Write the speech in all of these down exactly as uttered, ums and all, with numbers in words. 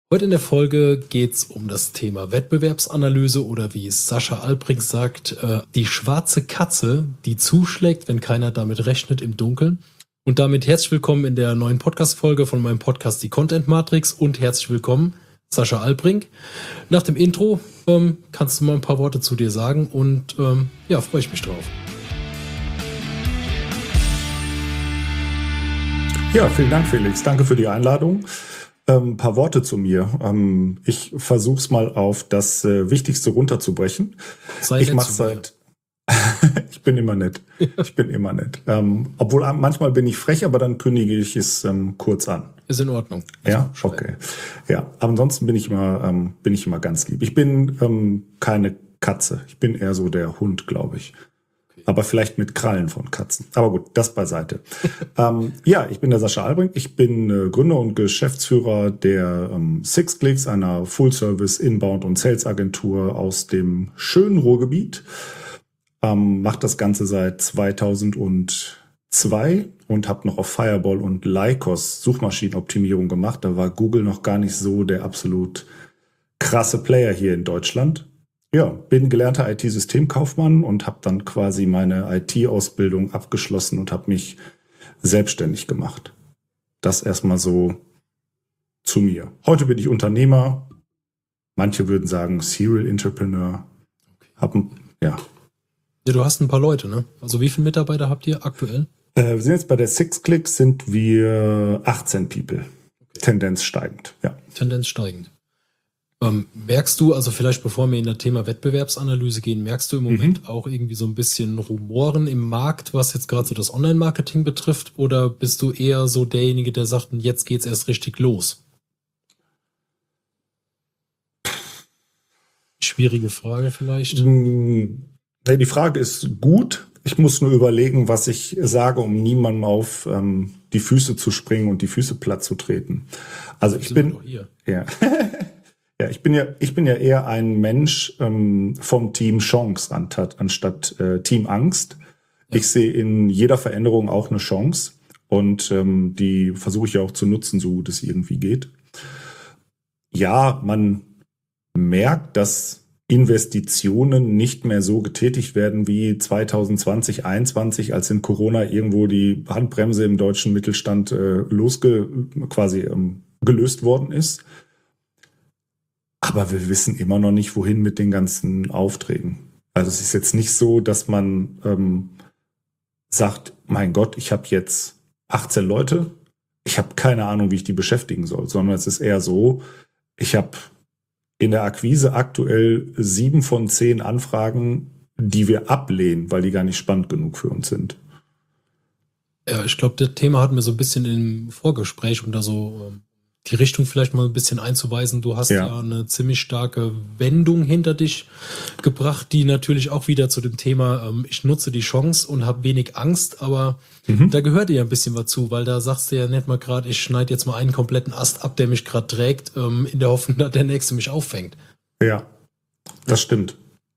Heute in der Folge geht es um das Thema Wettbewerbsanalyse oder wie es Sascha Albrink sagt, äh, die schwarze Katze, die zuschlägt, wenn keiner damit rechnet im Dunkeln. Und damit herzlich willkommen in der neuen Podcast-Folge von meinem Podcast Die Content Matrix und herzlich willkommen Sascha Albrink. Nach dem Intro ähm, kannst du mal ein paar Worte zu dir sagen und ähm, ja, freue ich mich drauf. Ja, vielen Dank, Felix. Danke für die Einladung. Ein ähm, paar Worte zu mir. Ähm, ich versuche es mal auf das äh, Wichtigste runterzubrechen. Sei ich mache seit. Ich bin immer nett. Ich bin immer nett. Ähm, obwohl manchmal bin ich frech, aber dann kündige ich es ähm, kurz an. Ist in Ordnung. Ja, okay. Ja, aber ansonsten bin ich immer, ähm, bin ich immer ganz lieb. Ich bin ähm, keine Katze. Ich bin eher so der Hund, glaube ich. Aber vielleicht mit Krallen von Katzen. Aber gut, das beiseite. ähm, ja, ich bin der Sascha Albrink. Ich bin äh, Gründer und Geschäftsführer der ähm, SixClicks, einer Full-Service Inbound- und Sales-Agentur aus dem schönen Ruhrgebiet. Ähm, mache das Ganze seit zweitausendzwei und habe noch auf Fireball und Lycos Suchmaschinenoptimierung gemacht. Da war Google noch gar nicht so der absolut krasse Player hier in Deutschland. Ja, bin gelernter I T-Systemkaufmann und habe dann quasi meine I T-Ausbildung abgeschlossen und habe mich selbstständig gemacht. Das erstmal so zu mir. Heute bin ich Unternehmer. Manche würden sagen Serial Entrepreneur. Hab, ja. Ja, du hast ein paar Leute, ne? Also wie viele Mitarbeiter habt ihr aktuell? Äh, wir sind jetzt bei der SixClicks, sind wir achtzehn People. Okay. Tendenz steigend, ja. Tendenz steigend. Ähm, merkst du, also vielleicht bevor wir in das Thema Wettbewerbsanalyse gehen, merkst du im Moment mhm. auch irgendwie so ein bisschen Rumoren im Markt, was jetzt gerade so das Online-Marketing betrifft? Oder bist du eher so derjenige, der sagt, jetzt geht's erst richtig los? Schwierige Frage vielleicht. Die Frage ist gut. Ich muss nur überlegen, was ich sage, um niemandem auf ähm, die Füße zu springen und die Füße platt zu treten. Also ich bin hier. Ja. Ja, ich bin ja, ich bin ja eher ein Mensch ähm, vom Team Chance anstatt, anstatt äh, Team Angst. Ja. Ich sehe in jeder Veränderung auch eine Chance und ähm, die versuche ich ja auch zu nutzen, so gut es irgendwie geht. Ja, man merkt, dass Investitionen nicht mehr so getätigt werden wie zwanzig zwanzig, einundzwanzig, als in Corona irgendwo die Handbremse im deutschen Mittelstand äh, losge quasi ähm, gelöst worden ist. Aber wir wissen immer noch nicht, wohin mit den ganzen Aufträgen. Also es ist jetzt nicht so, dass man ähm, sagt, mein Gott, ich habe jetzt achtzehn Leute, ich habe keine Ahnung, wie ich die beschäftigen soll, sondern es ist eher so, ich habe in der Akquise aktuell sieben von zehn Anfragen, die wir ablehnen, weil die gar nicht spannend genug für uns sind. Ja, ich glaube, das Thema hatten wir so ein bisschen im Vorgespräch, um da so die Richtung vielleicht mal ein bisschen einzuweisen. Du hast ja. ja eine ziemlich starke Wendung hinter dich gebracht, die natürlich auch wieder zu dem Thema, ähm, ich nutze die Chance und habe wenig Angst, aber mhm. da gehört dir ja ein bisschen was zu, weil da sagst du ja nicht mal gerade, ich schneide jetzt mal einen kompletten Ast ab, der mich gerade trägt, ähm, in der Hoffnung, dass der nächste mich auffängt. Ja, das stimmt.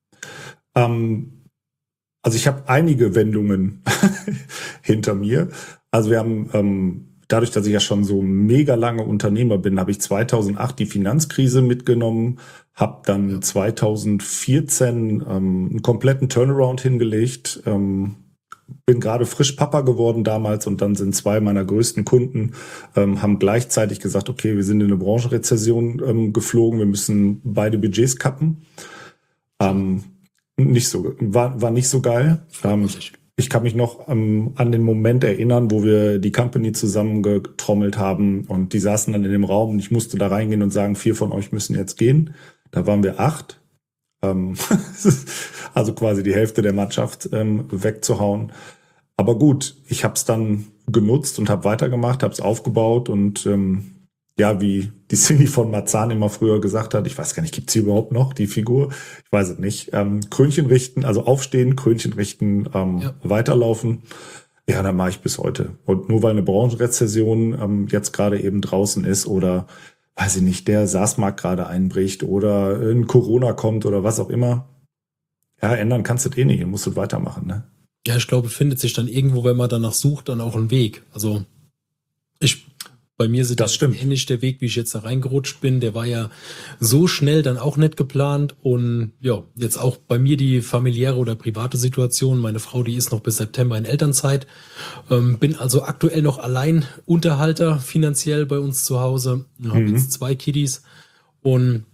Ähm, also ich habe einige Wendungen hinter mir. Also wir haben ähm, Dadurch, dass ich ja schon so mega lange Unternehmer bin, habe ich zweitausendacht die Finanzkrise mitgenommen, habe dann zweitausendvierzehn ähm, einen kompletten Turnaround hingelegt, ähm, bin gerade frisch Papa geworden damals und dann sind zwei meiner größten Kunden, ähm, haben gleichzeitig gesagt, okay, wir sind in eine Branchenrezession ähm, geflogen, wir müssen beide Budgets kappen. Ähm, nicht so, war, war nicht so geil. Ähm, Ich kann mich noch ähm, an den Moment erinnern, wo wir die Company zusammengetrommelt haben und die saßen dann in dem Raum und ich musste da reingehen und sagen, vier von euch müssen jetzt gehen. Da waren wir acht. Ähm, also quasi die Hälfte der Mannschaft ähm, wegzuhauen. Aber gut, ich habe es dann genutzt und habe weitergemacht, habe es aufgebaut und ähm, ja, wie die Cindy von Marzahn immer früher gesagt hat, ich weiß gar nicht, gibt's sie überhaupt noch, die Figur? Ich weiß es nicht. Ähm, Krönchen richten, also aufstehen, Krönchen richten, ähm, ja. weiterlaufen. Ja, dann mache ich bis heute. Und nur weil eine Branchenrezession ähm, jetzt gerade eben draußen ist oder, weiß ich nicht, der SaaS-Markt gerade einbricht oder ein Corona kommt oder was auch immer, ja, ändern kannst du das eh nicht, du musst du weitermachen, ne? Ja, ich glaube, findet sich dann irgendwo, wenn man danach sucht, dann auch ein Weg. Also ich Bei mir ist das stimmt. ähnlich der Weg, wie ich jetzt da reingerutscht bin. Der war ja so schnell dann auch nicht geplant. Und ja, jetzt auch bei mir die familiäre oder private Situation. Meine Frau, die ist noch bis September in Elternzeit. Ähm, bin also aktuell noch Alleinunterhalter finanziell bei uns zu Hause. Ich habe Mhm. jetzt zwei Kiddies. Und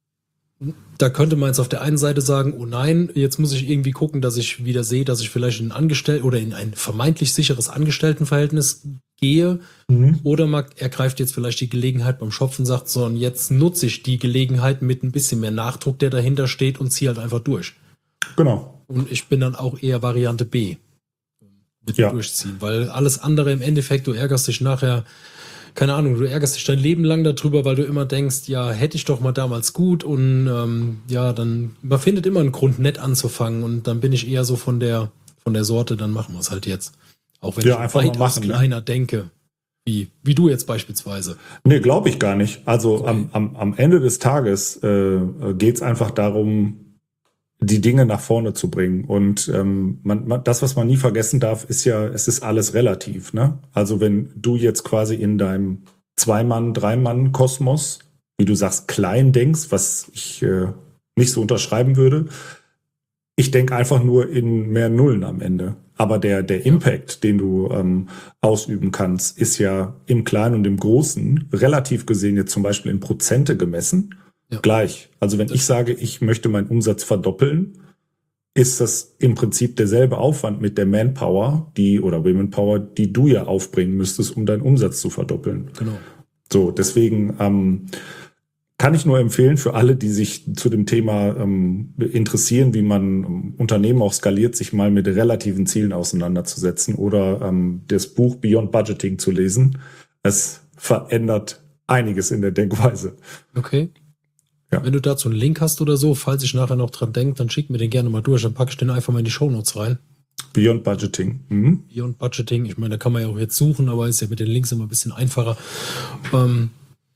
da könnte man jetzt auf der einen Seite sagen, oh nein, jetzt muss ich irgendwie gucken, dass ich wieder sehe, dass ich vielleicht in ein Angestellten oder in ein vermeintlich sicheres Angestelltenverhältnis gehe. Mhm. Oder man ergreift jetzt vielleicht die Gelegenheit beim Schopf und sagt, so, und jetzt nutze ich die Gelegenheit mit ein bisschen mehr Nachdruck, der dahinter steht, und ziehe halt einfach durch. Genau. Und ich bin dann auch eher Variante B. Mit Ja. durchziehen, weil alles andere im Endeffekt, du ärgerst dich nachher, keine Ahnung, du ärgerst dich dein Leben lang darüber, weil du immer denkst, ja, hätte ich doch mal damals gut, und ähm, ja, dann, man findet immer einen Grund, nett anzufangen, und dann bin ich eher so von der, von der Sorte, dann machen wir es halt jetzt. Auch wenn Ja, ich einfach mal weitaus machen, ne? kleiner denke, wie, wie du jetzt beispielsweise. Nee, glaube ich gar nicht. Also Okay. am, am, am Ende des Tages äh, geht es einfach darum, die Dinge nach vorne zu bringen. Und ähm, man, man, das, was man nie vergessen darf, ist ja, es ist alles relativ. Ne? Also wenn du jetzt quasi in deinem Zwei-Mann-, Drei-Mann-Kosmos, wie du sagst, klein denkst, was ich äh, nicht so unterschreiben würde, ich denke einfach nur in mehr Nullen am Ende. Aber der, der Impact, den du ähm, ausüben kannst, ist ja im Kleinen und im Großen relativ gesehen jetzt zum Beispiel in Prozente gemessen Ja. gleich. Also wenn Das- ich sage, ich möchte meinen Umsatz verdoppeln, ist das im Prinzip derselbe Aufwand mit der Manpower, die oder Womenpower, die du ja aufbringen müsstest, um deinen Umsatz zu verdoppeln. Genau. So, deswegen ähm, kann ich nur empfehlen für alle, die sich zu dem Thema ähm, interessieren, wie man ähm, Unternehmen auch skaliert, sich mal mit relativen Zielen auseinanderzusetzen oder ähm, das Buch Beyond Budgeting zu lesen. Es verändert einiges in der Denkweise. Okay. Ja. Wenn du dazu einen Link hast oder so, falls ich nachher noch dran denke, dann schick mir den gerne mal durch, dann packe ich den einfach mal in die Shownotes rein. Beyond Budgeting. Mhm. Beyond Budgeting, ich meine, da kann man ja auch jetzt suchen, aber ist ja mit den Links immer ein bisschen einfacher. Ähm,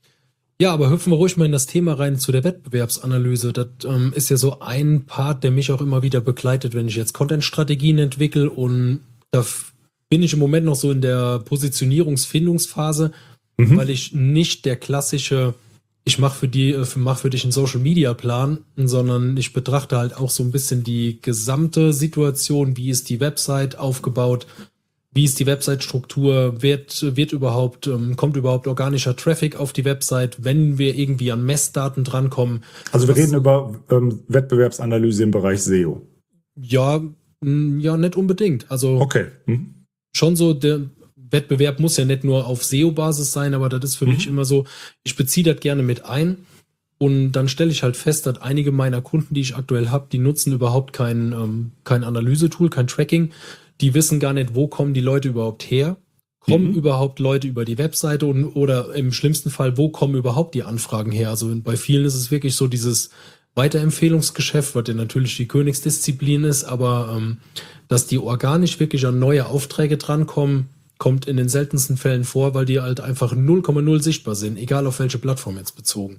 ja, aber hüpfen wir ruhig mal in das Thema rein zu der Wettbewerbsanalyse. Das ähm, ist ja so ein Part, der mich auch immer wieder begleitet, wenn ich jetzt Content-Strategien entwickle, und da f- bin ich im Moment noch so in der Positionierungsfindungsphase, Mhm. weil ich nicht der klassische, ich mache für die, äh, mach für dich einen Social-Media-Plan, sondern ich betrachte halt auch so ein bisschen die gesamte Situation, wie ist die Website aufgebaut, wie ist die Website-Struktur, wird, wird überhaupt, ähm, kommt überhaupt organischer Traffic auf die Website, wenn wir irgendwie an Messdaten drankommen. Also wir Was- reden über ähm, Wettbewerbsanalyse im Bereich S E O. Ja, mh, ja, nicht unbedingt. Also Okay. Mhm. schon so, der Wettbewerb muss ja nicht nur auf S E O-Basis sein, aber das ist für Mhm. mich immer so, ich beziehe das gerne mit ein, und dann stelle ich halt fest, dass einige meiner Kunden, die ich aktuell habe, die nutzen überhaupt kein, ähm, kein Analysetool, kein Tracking. Die wissen gar nicht, wo kommen die Leute überhaupt her. Kommen Mhm. überhaupt Leute über die Webseite, und oder im schlimmsten Fall, wo kommen überhaupt die Anfragen her? Also bei vielen ist es wirklich so dieses Weiterempfehlungsgeschäft, was ja natürlich die Königsdisziplin ist, aber ähm, dass die organisch wirklich an neue Aufträge drankommen, kommt in den seltensten Fällen vor, weil die halt einfach null Komma null sichtbar sind, egal auf welche Plattform jetzt bezogen.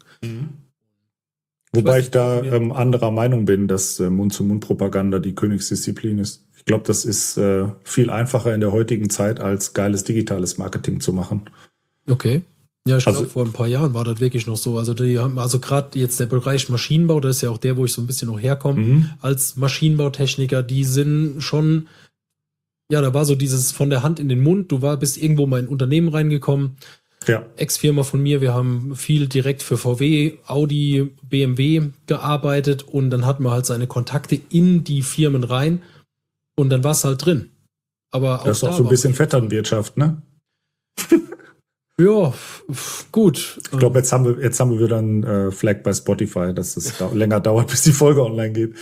Wobei weiß ich da nicht, ähm, anderer Meinung bin, dass äh, Mund-zu-Mund-Propaganda die Königsdisziplin ist. Ich glaube, das ist äh, viel einfacher in der heutigen Zeit, als geiles digitales Marketing zu machen. Okay. Ja, ich Also- glaube, vor ein paar Jahren war das wirklich noch so. Also die haben, also gerade jetzt der Bereich Maschinenbau, das ist ja auch der, wo ich so ein bisschen noch herkomme, Mhm. als Maschinenbautechniker, die sind schon, ja, da war so dieses von der Hand in den Mund, du war, bist irgendwo mal in ein Unternehmen reingekommen, Ja. Ex-Firma von mir, wir haben viel direkt für V W, Audi, B M W gearbeitet, und dann hatten wir halt seine Kontakte in die Firmen rein, und dann war es halt drin. Aber auch Das ist da auch so ein war- bisschen Vetternwirtschaft, ne? Ja, f- f- gut. Ich glaube, jetzt haben wir, jetzt haben wir wieder einen äh, Flag bei Spotify, dass es da länger dauert, bis die Folge online geht.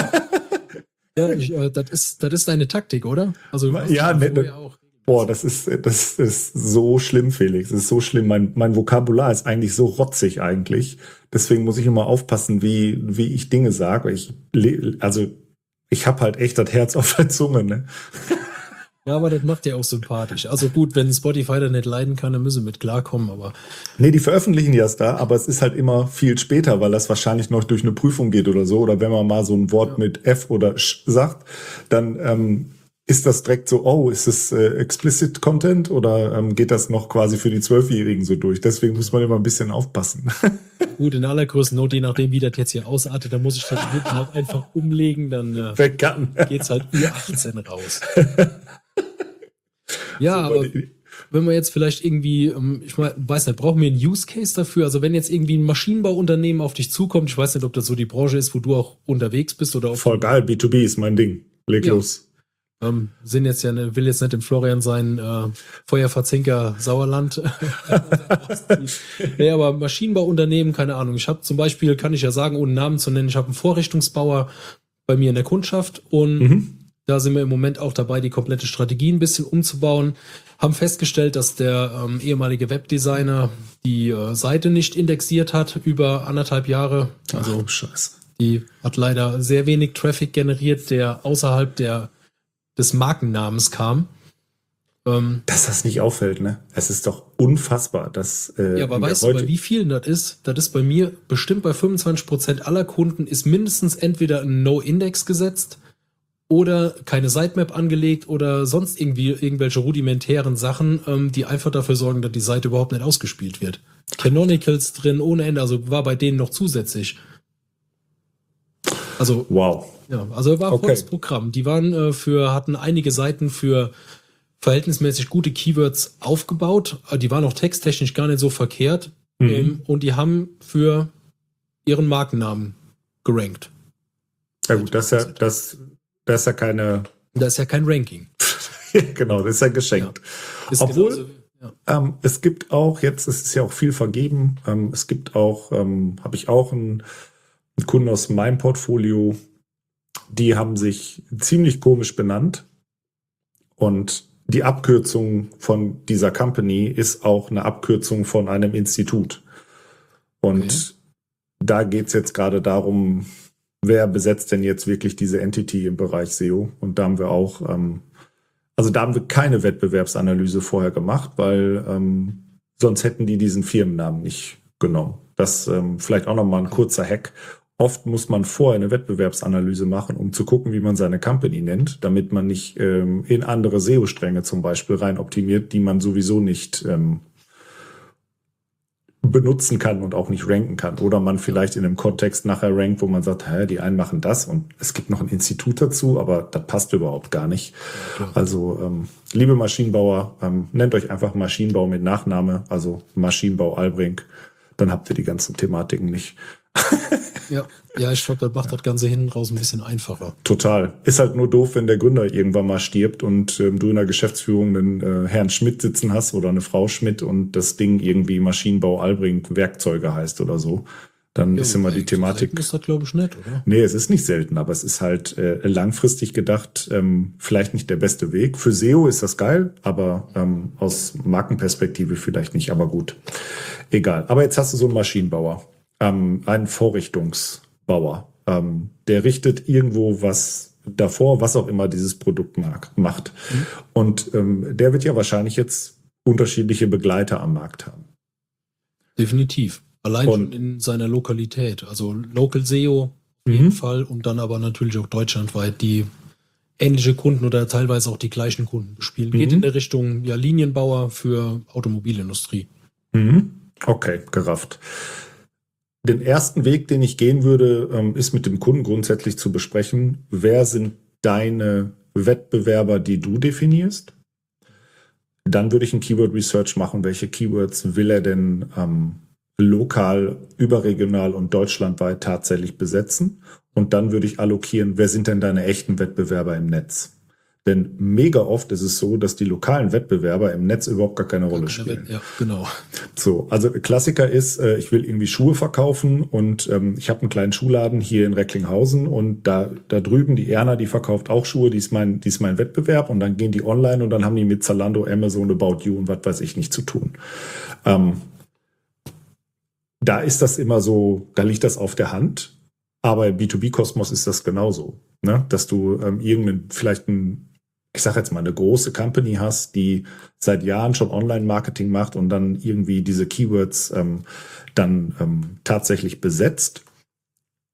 Ja, ich, äh, das ist, das ist deine Taktik, oder? Also du machst Ja, das ne, vorher ne. auch. Boah, das ist, das ist so schlimm, Felix. Das ist so schlimm. Mein, mein Vokabular ist eigentlich so rotzig eigentlich. Deswegen muss ich immer aufpassen, wie, wie ich Dinge sage. Ich, le- also, ich habe halt echt das Herz auf der Zunge, ne? Ja, aber das macht ja auch sympathisch. Also gut, wenn Spotify da nicht leiden kann, dann müssen wir mit klarkommen, aber Nee, die veröffentlichen ja es da, aber es ist halt immer viel später, weil das wahrscheinlich noch durch eine Prüfung geht oder so. Oder wenn man mal so ein Wort Ja. mit F oder Sch sagt, dann ähm, ist das direkt so, oh, ist es äh, explicit Content oder ähm, geht das noch quasi für die Zwölfjährigen so durch? Deswegen muss man immer ein bisschen aufpassen. Gut, in allergrößten Not, je nachdem, wie das jetzt hier ausartet, dann muss ich das hinten halt einfach umlegen, dann äh, Wegcutten. geht's halt über achtzehn raus. Ja, aber wenn wir jetzt vielleicht irgendwie, ähm, ich mein, weiß nicht, brauchen wir einen Use Case dafür? Also wenn jetzt irgendwie ein Maschinenbauunternehmen auf dich zukommt, ich weiß nicht, ob das so die Branche ist, wo du auch unterwegs bist oder ob Voll geil, B zwei B ist mein Ding. Leg Ja. los. Ähm, sind jetzt ja, ne, will jetzt nicht im Florian sein, äh, Feuerverzinker Sauerland. Nee, aber Maschinenbauunternehmen, keine Ahnung. Ich habe zum Beispiel, kann ich ja sagen, ohne Namen zu nennen, ich habe einen Vorrichtungsbauer bei mir in der Kundschaft und Mhm. da sind wir im Moment auch dabei, die komplette Strategie ein bisschen umzubauen. Haben festgestellt, dass der ähm, ehemalige Webdesigner die äh, Seite nicht indexiert hat über anderthalb Jahre. Also Ach, Scheiße. die hat leider sehr wenig Traffic generiert, der außerhalb der des Markennamens kam. Ähm, Dass das nicht auffällt, ne? Es ist doch unfassbar, dass äh, ja, aber in der weißt du, bei heute- wie vielen das ist? Das ist bei mir bestimmt bei fünfundzwanzig Prozent aller Kunden ist mindestens entweder ein No-Index gesetzt oder keine Sitemap angelegt oder sonst irgendwie irgendwelche rudimentären Sachen, ähm, die einfach dafür sorgen, dass die Seite überhaupt nicht ausgespielt wird. Canonicals drin ohne Ende, also war bei denen noch zusätzlich. Also Wow. ja, also war Okay. volles Programm. Die waren äh, für, hatten einige Seiten für verhältnismäßig gute Keywords aufgebaut. Äh, Die waren auch texttechnisch gar nicht so verkehrt. Mhm. Ähm, und die haben für ihren Markennamen gerankt. Ja gut, das ist ja, das, das ist ja keine, Da ist ja kein Ranking. genau, das ist ja geschenkt. Ist Obwohl, genauso- ja. Ähm, es gibt auch, jetzt ist es ja auch viel vergeben, ähm, es gibt auch, ähm, habe ich auch einen, einen Kunden aus meinem Portfolio, die haben sich ziemlich komisch benannt und die Abkürzung von dieser Company ist auch eine Abkürzung von einem Institut. Und Okay. da geht es jetzt gerade darum, wer besetzt denn jetzt wirklich diese Entity im Bereich S E O? Und da haben wir auch, ähm, also da haben wir keine Wettbewerbsanalyse vorher gemacht, weil ähm, sonst hätten die diesen Firmennamen nicht genommen. Das ähm, vielleicht auch nochmal ein kurzer Hack. Oft muss man vorher eine Wettbewerbsanalyse machen, um zu gucken, wie man seine Company nennt, damit man nicht ähm, in andere S E O-Stränge zum Beispiel rein optimiert, die man sowieso nicht ähm, benutzen kann und auch nicht ranken kann. Oder man vielleicht in einem Kontext nachher rankt, wo man sagt, hä, die einen machen das und es gibt noch ein Institut dazu, aber das passt überhaupt gar nicht. klar. Also, ähm, liebe Maschinenbauer, ähm, nennt euch einfach Maschinenbau mit Nachname, also Maschinenbau Albrink, dann habt ihr die ganzen Thematiken nicht. Ja, ja, ich glaube, das macht das Ganze hinten raus ein bisschen einfacher. Total. Ist halt nur doof, wenn der Gründer irgendwann mal stirbt und ähm, du in der Geschäftsführung einen äh, Herrn Schmidt sitzen hast oder eine Frau Schmidt und das Ding irgendwie Maschinenbau Albrink Werkzeuge heißt oder so. Dann ist immer die Thematik. Ist das, glaube ich, nett, oder? Nee, es ist nicht selten, aber es ist halt äh, langfristig gedacht ähm, vielleicht nicht der beste Weg. Für S E O ist das geil, aber ähm, aus Markenperspektive vielleicht nicht, aber gut. Egal. Aber jetzt hast du so einen Maschinenbauer, ähm, einen Vorrichtungsbauer, ähm, der richtet irgendwo was davor, was auch immer dieses Produkt mag, macht. Mhm. Und ähm, der wird ja wahrscheinlich jetzt unterschiedliche Begleiter am Markt haben. Definitiv. Allein Und- schon in seiner Lokalität. Also Local S E O auf jeden Mhm. Fall und dann aber natürlich auch deutschlandweit die ähnliche Kunden oder teilweise auch die gleichen Kunden bespielen. Geht Mhm. in der Richtung ja, Linienbauer für Automobilindustrie. Mhm. Okay, gerafft. Den ersten Weg, den ich gehen würde, ähm, ist mit dem Kunden grundsätzlich zu besprechen, wer sind deine Wettbewerber, die du definierst. Dann würde ich ein Keyword Research machen, welche Keywords will er denn ähm, lokal, überregional und deutschlandweit tatsächlich besetzen. Und dann würde ich allokieren, wer sind denn deine echten Wettbewerber im Netz. Denn mega oft ist es so, dass die lokalen Wettbewerber im Netz überhaupt gar keine Rolle spielen. Ja, genau. So, also Klassiker ist, äh, ich will irgendwie Schuhe verkaufen und ähm, ich habe einen kleinen Schuhladen hier in Recklinghausen und da da drüben die Erna, die verkauft auch Schuhe, die ist mein die ist mein Wettbewerb und dann gehen die online und dann haben die mit Zalando, Amazon, About You und was weiß ich nicht zu tun. Ähm, da ist das immer so, da liegt das auf der Hand, aber im B zwei B-Kosmos ist das genauso, ne? Dass du ähm, irgendeinen, vielleicht ein ich sage jetzt mal, eine große Company hast, die seit Jahren schon Online-Marketing macht und dann irgendwie diese Keywords ähm, dann ähm, tatsächlich besetzt,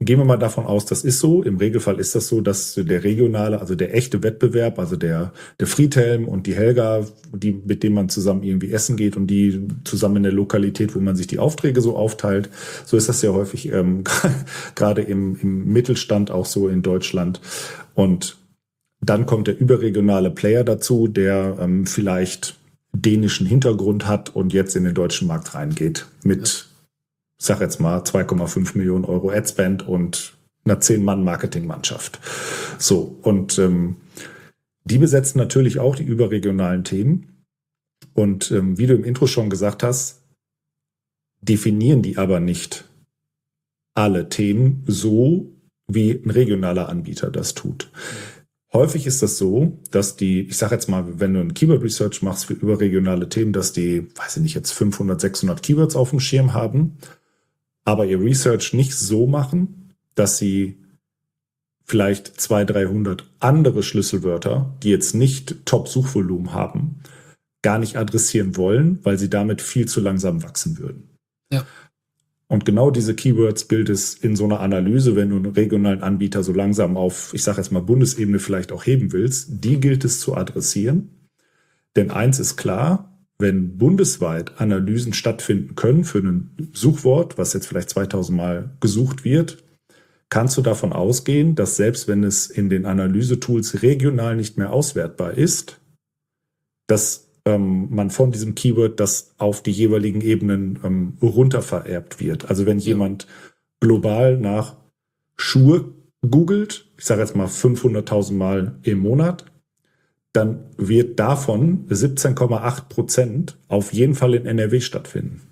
gehen wir mal davon aus, das ist so. Im Regelfall ist das so, dass der regionale, also der echte Wettbewerb, also der, der Friedhelm und die Helga, die, mit denen man zusammen irgendwie essen geht und die zusammen in der Lokalität, wo man sich die Aufträge so aufteilt. So ist das ja häufig, ähm, gerade im, im Mittelstand auch so in Deutschland. Und dann kommt der überregionale Player dazu, der ähm, vielleicht dänischen Hintergrund hat und jetzt in den deutschen Markt reingeht mit, ich sag jetzt mal, zwei Komma fünf Millionen Euro Adspend und einer zehn-Mann-Marketingmannschaft. So, und ähm, die besetzen natürlich auch die überregionalen Themen. Und ähm, wie du im Intro schon gesagt hast, definieren die aber nicht alle Themen so, wie ein regionaler Anbieter das tut. Häufig ist das so, dass die, ich sage jetzt mal, wenn du ein Keyword Research machst für überregionale Themen, dass die, weiß ich nicht, jetzt fünfhundert, sechshundert Keywords auf dem Schirm haben, aber ihr Research nicht so machen, dass sie vielleicht zweihundert, dreihundert andere Schlüsselwörter, die jetzt nicht Top-Suchvolumen haben, gar nicht adressieren wollen, weil sie damit viel zu langsam wachsen würden. Ja. Und genau diese Keywords gilt es in so einer Analyse, wenn du einen regionalen Anbieter so langsam auf, ich sage jetzt mal Bundesebene vielleicht auch heben willst, die gilt es zu adressieren. Denn eins ist klar, wenn bundesweit Analysen stattfinden können für ein Suchwort, was jetzt vielleicht zweitausend Mal gesucht wird, kannst du davon ausgehen, dass selbst wenn es in den Analysetools regional nicht mehr auswertbar ist, dass ähm, man von diesem Keyword das auf die jeweiligen Ebenen ähm, runter vererbt wird. Also wenn jemand global nach Schuhe googelt, ich sage jetzt mal fünfhunderttausend Mal im Monat, dann wird davon siebzehn Komma acht Prozent auf jeden Fall in N R W stattfinden.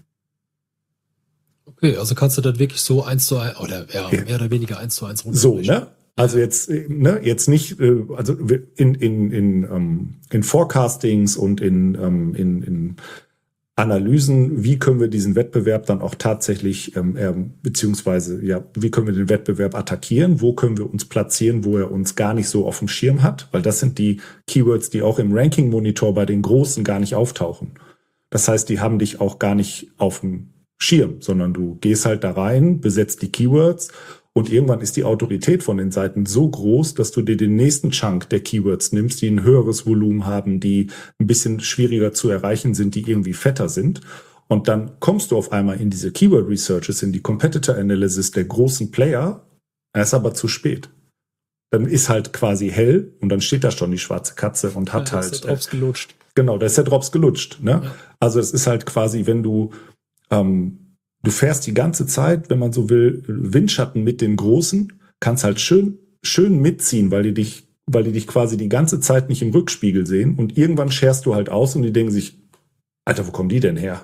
Okay, also kannst du das wirklich so eins zu eins oder ja, mehr oder weniger eins zu eins runterbrechen. So, ne? Also jetzt, ne, jetzt nicht, also in, in, in, um, in Forecastings und in, um, in, in Analysen, wie können wir diesen Wettbewerb dann auch tatsächlich, ähm, beziehungsweise, ja, wie können wir den Wettbewerb attackieren? Wo können wir uns platzieren, wo er uns gar nicht so auf dem Schirm hat? Weil das sind die Keywords, die auch im Ranking-Monitor bei den Großen gar nicht auftauchen. Das heißt, die haben dich auch gar nicht auf dem Schirm, sondern du gehst halt da rein, besetzt die Keywords und irgendwann ist die Autorität von den Seiten so groß, dass du dir den nächsten Chunk der Keywords nimmst, die ein höheres Volumen haben, die ein bisschen schwieriger zu erreichen sind, die irgendwie fetter sind. Und dann kommst du auf einmal in diese Keyword Researches, in die Competitor Analysis der großen Player, er ist aber zu spät. Dann ist halt quasi hell und dann steht da schon die schwarze Katze und hat ja, halt... Da ist der Drops gelutscht. Genau, da ist der Drops gelutscht. Ne? Ja. Also es ist halt quasi, wenn du... Ähm, du fährst die ganze Zeit, wenn man so will, Windschatten mit den Großen, kannst halt schön, schön mitziehen, weil die dich, weil die dich quasi die ganze Zeit nicht im Rückspiegel sehen und irgendwann scherst du halt aus und die denken sich, Alter, wo kommen die denn her?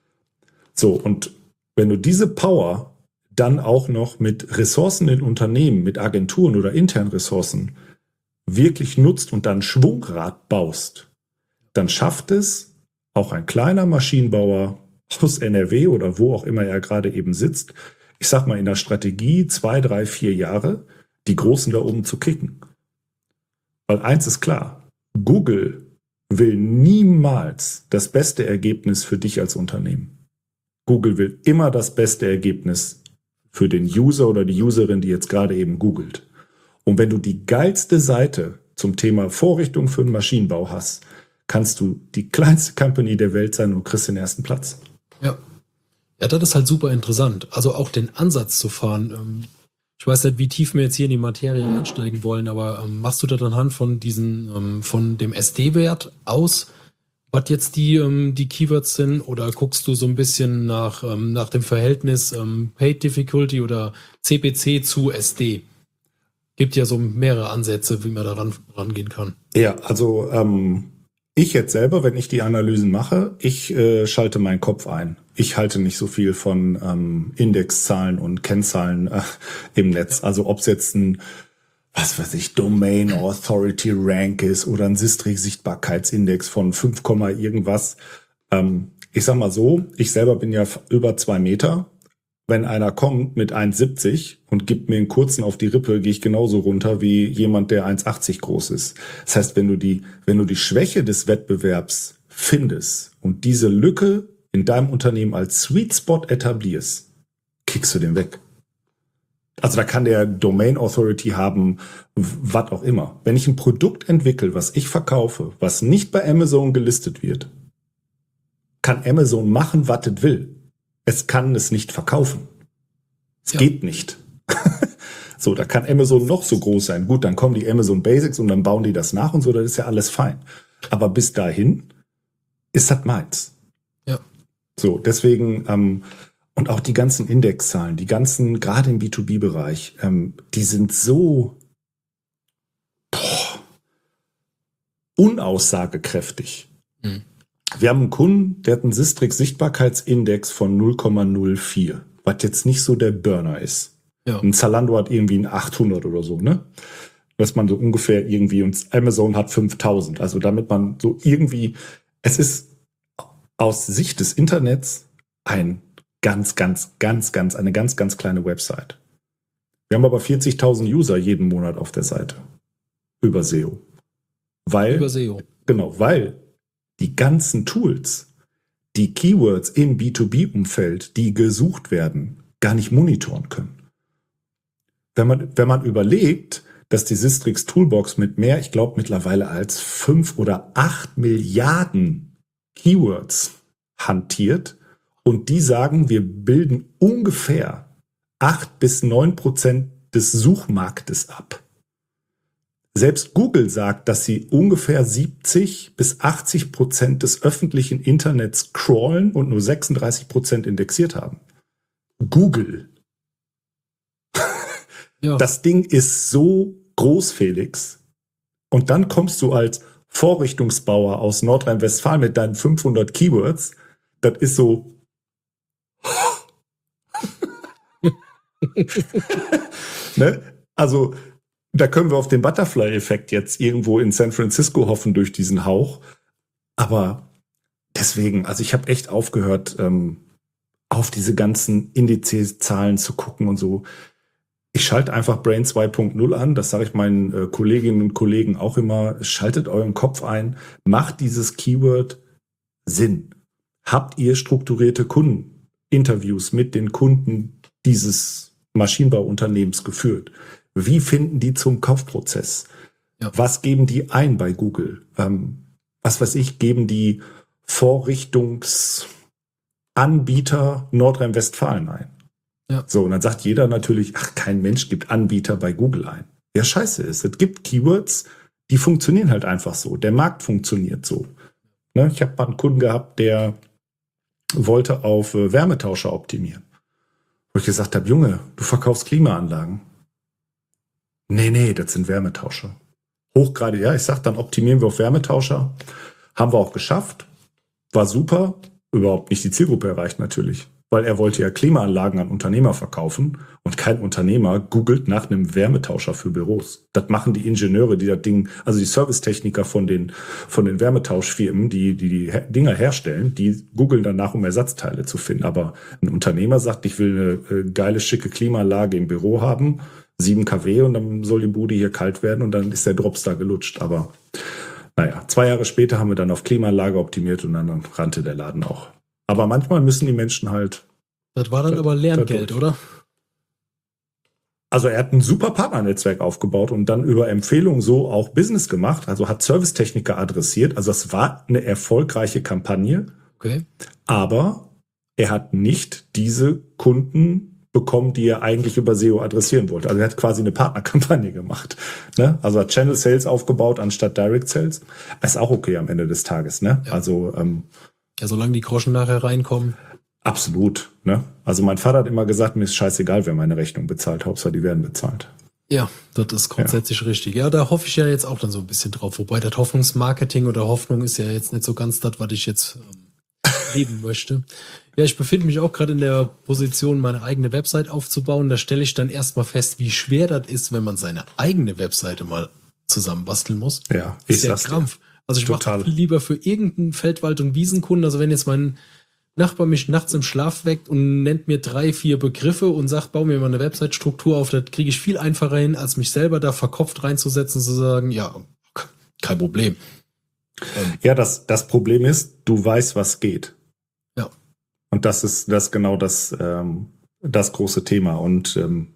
So, und wenn du diese Power dann auch noch mit Ressourcen in Unternehmen, mit Agenturen oder internen Ressourcen wirklich nutzt und dann Schwungrad baust, dann schafft es auch ein kleiner Maschinenbauer aus N R W oder wo auch immer er gerade eben sitzt, ich sag mal in der Strategie zwei, drei, vier Jahre, die Großen da oben zu kicken. Weil eins ist klar, Google will niemals das beste Ergebnis für dich als Unternehmen. Google will immer das beste Ergebnis für den User oder die Userin, die jetzt gerade eben googelt. Und wenn du die geilste Seite zum Thema Vorrichtung für den Maschinenbau hast, kannst du die kleinste Company der Welt sein und kriegst den ersten Platz. Ja. Ja, das ist halt super interessant. Also auch den Ansatz zu fahren. Ich weiß nicht, wie tief wir jetzt hier in die Materie einsteigen wollen, aber machst du das anhand von diesen, von dem S D-Wert aus, was jetzt die, die Keywords sind, oder guckst du so ein bisschen nach, nach dem Verhältnis Paid Difficulty oder C P C zu S D? Gibt ja so mehrere Ansätze, wie man da ran, rangehen kann. Ja, also ähm ich jetzt selber, wenn ich die Analysen mache, ich äh, schalte meinen Kopf ein. Ich halte nicht so viel von ähm, Indexzahlen und Kennzahlen äh, im Netz. Also ob es jetzt ein, was weiß ich, Domain Authority Rank ist oder ein Sistrix-Sichtbarkeitsindex von fünf, irgendwas. Ähm, ich sag mal so, ich selber bin ja über zwei Meter. Wenn einer kommt mit eins siebzig und gibt mir einen kurzen auf die Rippe, gehe ich genauso runter wie jemand, der eins achtzig groß ist. Das heißt, wenn du die, wenn du die Schwäche des Wettbewerbs findest und diese Lücke in deinem Unternehmen als Sweet Spot etablierst, kickst du den weg. Also da kann der Domain Authority haben, was auch immer. Wenn ich ein Produkt entwickle, was ich verkaufe, was nicht bei Amazon gelistet wird, kann Amazon machen, was es will. Es kann es nicht verkaufen. Es ja. geht nicht. So, da kann Amazon noch so groß sein. Gut, dann kommen die Amazon Basics und dann bauen die das nach und so, das ist ja alles fein. Aber bis dahin ist das meins. Ja. So, deswegen, ähm, und auch die ganzen Indexzahlen, die ganzen, gerade im B zwei B-Bereich, ähm, die sind so boah, unaussagekräftig. Mhm. Wir haben einen Kunden, der hat einen Sistrix-Sichtbarkeitsindex von null Komma null vier, was jetzt nicht so der Burner ist. Ja. Ein Zalando hat irgendwie ein achthundert oder so, ne? Dass man so ungefähr irgendwie, und Amazon hat fünftausend. Also damit man so irgendwie, es ist aus Sicht des Internets ein ganz, ganz, ganz, ganz, eine ganz, ganz kleine Website. Wir haben aber vierzigtausend User jeden Monat auf der Seite. Über S E O. Weil, Über S E O. Genau, weil die ganzen Tools, die Keywords im B zwei B-Umfeld, die gesucht werden, gar nicht monitoren können. Wenn man, wenn man überlegt, dass die Sistrix Toolbox mit mehr, ich glaube mittlerweile als fünf oder acht Milliarden Keywords hantiert und die sagen, wir bilden ungefähr acht bis neun Prozent des Suchmarktes ab. Selbst Google sagt, dass sie ungefähr siebzig bis achtzig Prozent des öffentlichen Internets crawlen und nur sechsunddreißig Prozent indexiert haben. Google. Ja. Das Ding ist so groß, Felix. Und dann kommst du als Vorrichtungsbauer aus Nordrhein-Westfalen mit deinen fünfhundert Keywords. Das ist so. Ne? Also, da können wir auf den Butterfly-Effekt jetzt irgendwo in San Francisco hoffen durch diesen Hauch. Aber deswegen, also ich habe echt aufgehört, ähm, auf diese ganzen Indizes-Zahlen zu gucken und so. Ich schalte einfach Brain zwei Punkt null an, das sage ich meinen äh, Kolleginnen und Kollegen auch immer, schaltet euren Kopf ein, macht dieses Keyword Sinn. Habt ihr strukturierte Kundeninterviews mit den Kunden dieses Maschinenbauunternehmens geführt? Wie finden die zum Kaufprozess? Ja. Was geben die ein bei Google? Ähm, was weiß ich, geben die Vorrichtungsanbieter Nordrhein-Westfalen ein? Ja. So, und dann sagt jeder natürlich, ach, kein Mensch gibt Anbieter bei Google ein. Ja, scheiße ist. Es gibt Keywords, die funktionieren halt einfach so. Der Markt funktioniert so. Ne? Ich habe mal einen Kunden gehabt, der wollte auf äh, Wärmetauscher optimieren. Wo ich gesagt habe, Junge, du verkaufst Klimaanlagen. Nee, nee, das sind Wärmetauscher. Hochgradig, ja, ich sag, dann optimieren wir auf Wärmetauscher. Haben wir auch geschafft. War super. Überhaupt nicht die Zielgruppe erreicht natürlich. Weil er wollte ja Klimaanlagen an Unternehmer verkaufen und kein Unternehmer googelt nach einem Wärmetauscher für Büros. Das machen die Ingenieure, die das Ding, also die Servicetechniker von den, von den Wärmetauschfirmen, die, die die Dinger herstellen, die googeln danach, um Ersatzteile zu finden. Aber ein Unternehmer sagt, ich will eine geile, schicke Klimaanlage im Büro haben, sieben Kilowatt und dann soll die Bude hier kalt werden und dann ist der Drops da gelutscht. Aber naja, zwei Jahre später haben wir dann auf Klimaanlage optimiert und dann rannte der Laden auch. Aber manchmal müssen die Menschen halt. Das war dann da, aber Lerngeld, oder? Also er hat ein super Partnernetzwerk aufgebaut und dann über Empfehlungen so auch Business gemacht. Also hat Servicetechniker adressiert. Also es war eine erfolgreiche Kampagne. Okay. Aber er hat nicht diese Kunden bekommen, die er eigentlich über S E O adressieren wollte. Also er hat quasi eine Partnerkampagne gemacht. Ne? Also hat Channel Sales aufgebaut anstatt Direct Sales. Ist auch okay am Ende des Tages. Ne? Ja. Also ähm, ja, solange die Groschen nachher reinkommen. Absolut. Ne? Also mein Vater hat immer gesagt, mir ist scheißegal, wer meine Rechnung bezahlt. Hauptsache, die werden bezahlt. Ja, das ist grundsätzlich ja. richtig. Ja, da hoffe ich ja jetzt auch dann so ein bisschen drauf. Wobei das Hoffnungsmarketing oder Hoffnung ist ja jetzt nicht so ganz das, was ich jetzt ähm, leben möchte. Ja, ich befinde mich auch gerade in der Position, meine eigene Website aufzubauen. Da stelle ich dann erstmal fest, wie schwer das ist, wenn man seine eigene Webseite mal zusammenbasteln muss. Ja, ist ja Krampf. Also ich mache viel lieber für irgendeinen Feldwald- und Wiesenkunden. Also wenn jetzt mein Nachbar mich nachts im Schlaf weckt und nennt mir drei, vier Begriffe und sagt, bau mir mal eine Website-Struktur auf, das kriege ich viel einfacher hin, als mich selber da verkopft reinzusetzen und zu sagen, ja, kein Problem. Ja, das, das Problem ist, du weißt, was geht. Ja. Und das ist das genau das, ähm, das große Thema. Und ähm,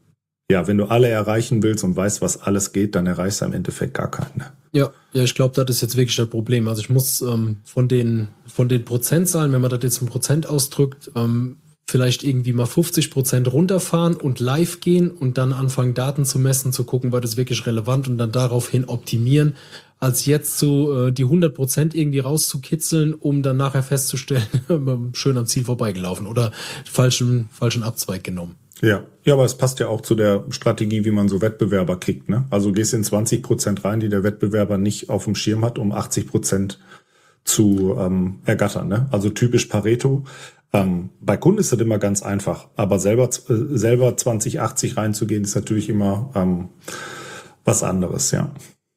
ja, wenn du alle erreichen willst und weißt, was alles geht, dann erreichst du im Endeffekt gar keinen. Ne? Ja, ja, ich glaube, das ist jetzt wirklich das Problem. Also ich muss ähm, von den von den Prozentzahlen, wenn man das jetzt in Prozent ausdrückt, ähm, vielleicht irgendwie mal fünfzig Prozent runterfahren und live gehen und dann anfangen, Daten zu messen, zu gucken, war das wirklich relevant und dann daraufhin optimieren, als jetzt so äh, die hundert Prozent irgendwie rauszukitzeln, um dann nachher festzustellen, schön am Ziel vorbeigelaufen oder falschen, falschen Abzweig genommen. Ja, ja, aber es passt ja auch zu der Strategie, wie man so Wettbewerber kickt. Ne? Also du gehst in zwanzig Prozent rein, die der Wettbewerber nicht auf dem Schirm hat, um achtzig Prozent zu ähm, ergattern. Ne? Also typisch Pareto. Ähm, bei Kunden ist das immer ganz einfach, aber selber äh, selber zwanzig achtzig reinzugehen, ist natürlich immer ähm, was anderes, ja.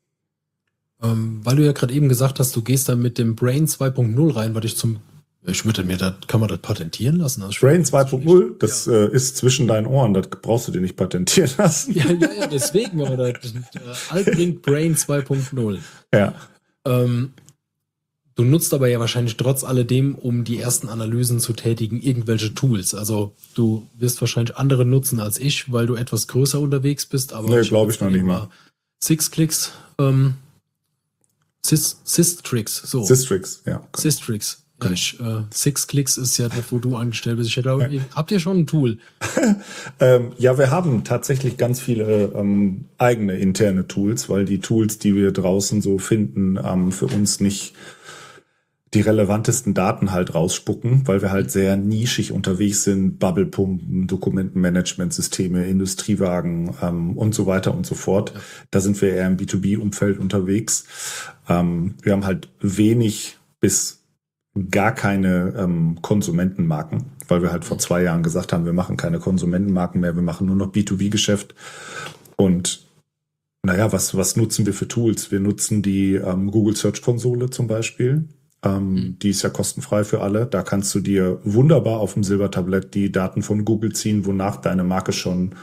Ähm, weil du ja gerade eben gesagt hast, du gehst dann mit dem Brain zwei Punkt null rein, weil ich zum Ich würde mir das, kann man das patentieren lassen? Das Brain zwei Punkt null, das ja. äh, ist zwischen deinen Ohren, das brauchst du dir nicht patentieren lassen. Ja, ja, ja, deswegen, aber das äh, Altbrink Brain zwei Punkt null. Ja. Ähm, du nutzt aber ja wahrscheinlich trotz alledem, um die ersten Analysen zu tätigen, irgendwelche Tools. Also du wirst wahrscheinlich andere nutzen als ich, weil du etwas größer unterwegs bist. Aber nee, glaube ich noch nicht mal. Six-Clicks, ähm, Systrix, so. Systrix, ja. Systrix. Ja, ich, äh, Six Clicks ist ja das, wo du angestellt bist. Ich hätte auch, ja. Habt ihr schon ein Tool? ähm, ja, wir haben tatsächlich ganz viele ähm, eigene interne Tools, weil die Tools, die wir draußen so finden, ähm, für uns nicht die relevantesten Daten halt rausspucken, weil wir halt sehr nischig unterwegs sind. Bubblepumpen, Dokumentenmanagementsysteme, Industriewagen ähm, und so weiter und so fort. Ja. Da sind wir eher im B zwei B-Umfeld unterwegs. Ähm, wir haben halt wenig bis gar keine ähm, Konsumentenmarken, weil wir halt vor zwei Jahren gesagt haben, wir machen keine Konsumentenmarken mehr, wir machen nur noch B zwei B-Geschäft. Und naja, was, was nutzen wir für Tools? Wir nutzen die ähm, Google Search Konsole zum Beispiel. Ähm, mhm. Die ist ja kostenfrei für alle. Da kannst du dir wunderbar auf dem Silbertablett die Daten von Google ziehen, wonach deine Marke schon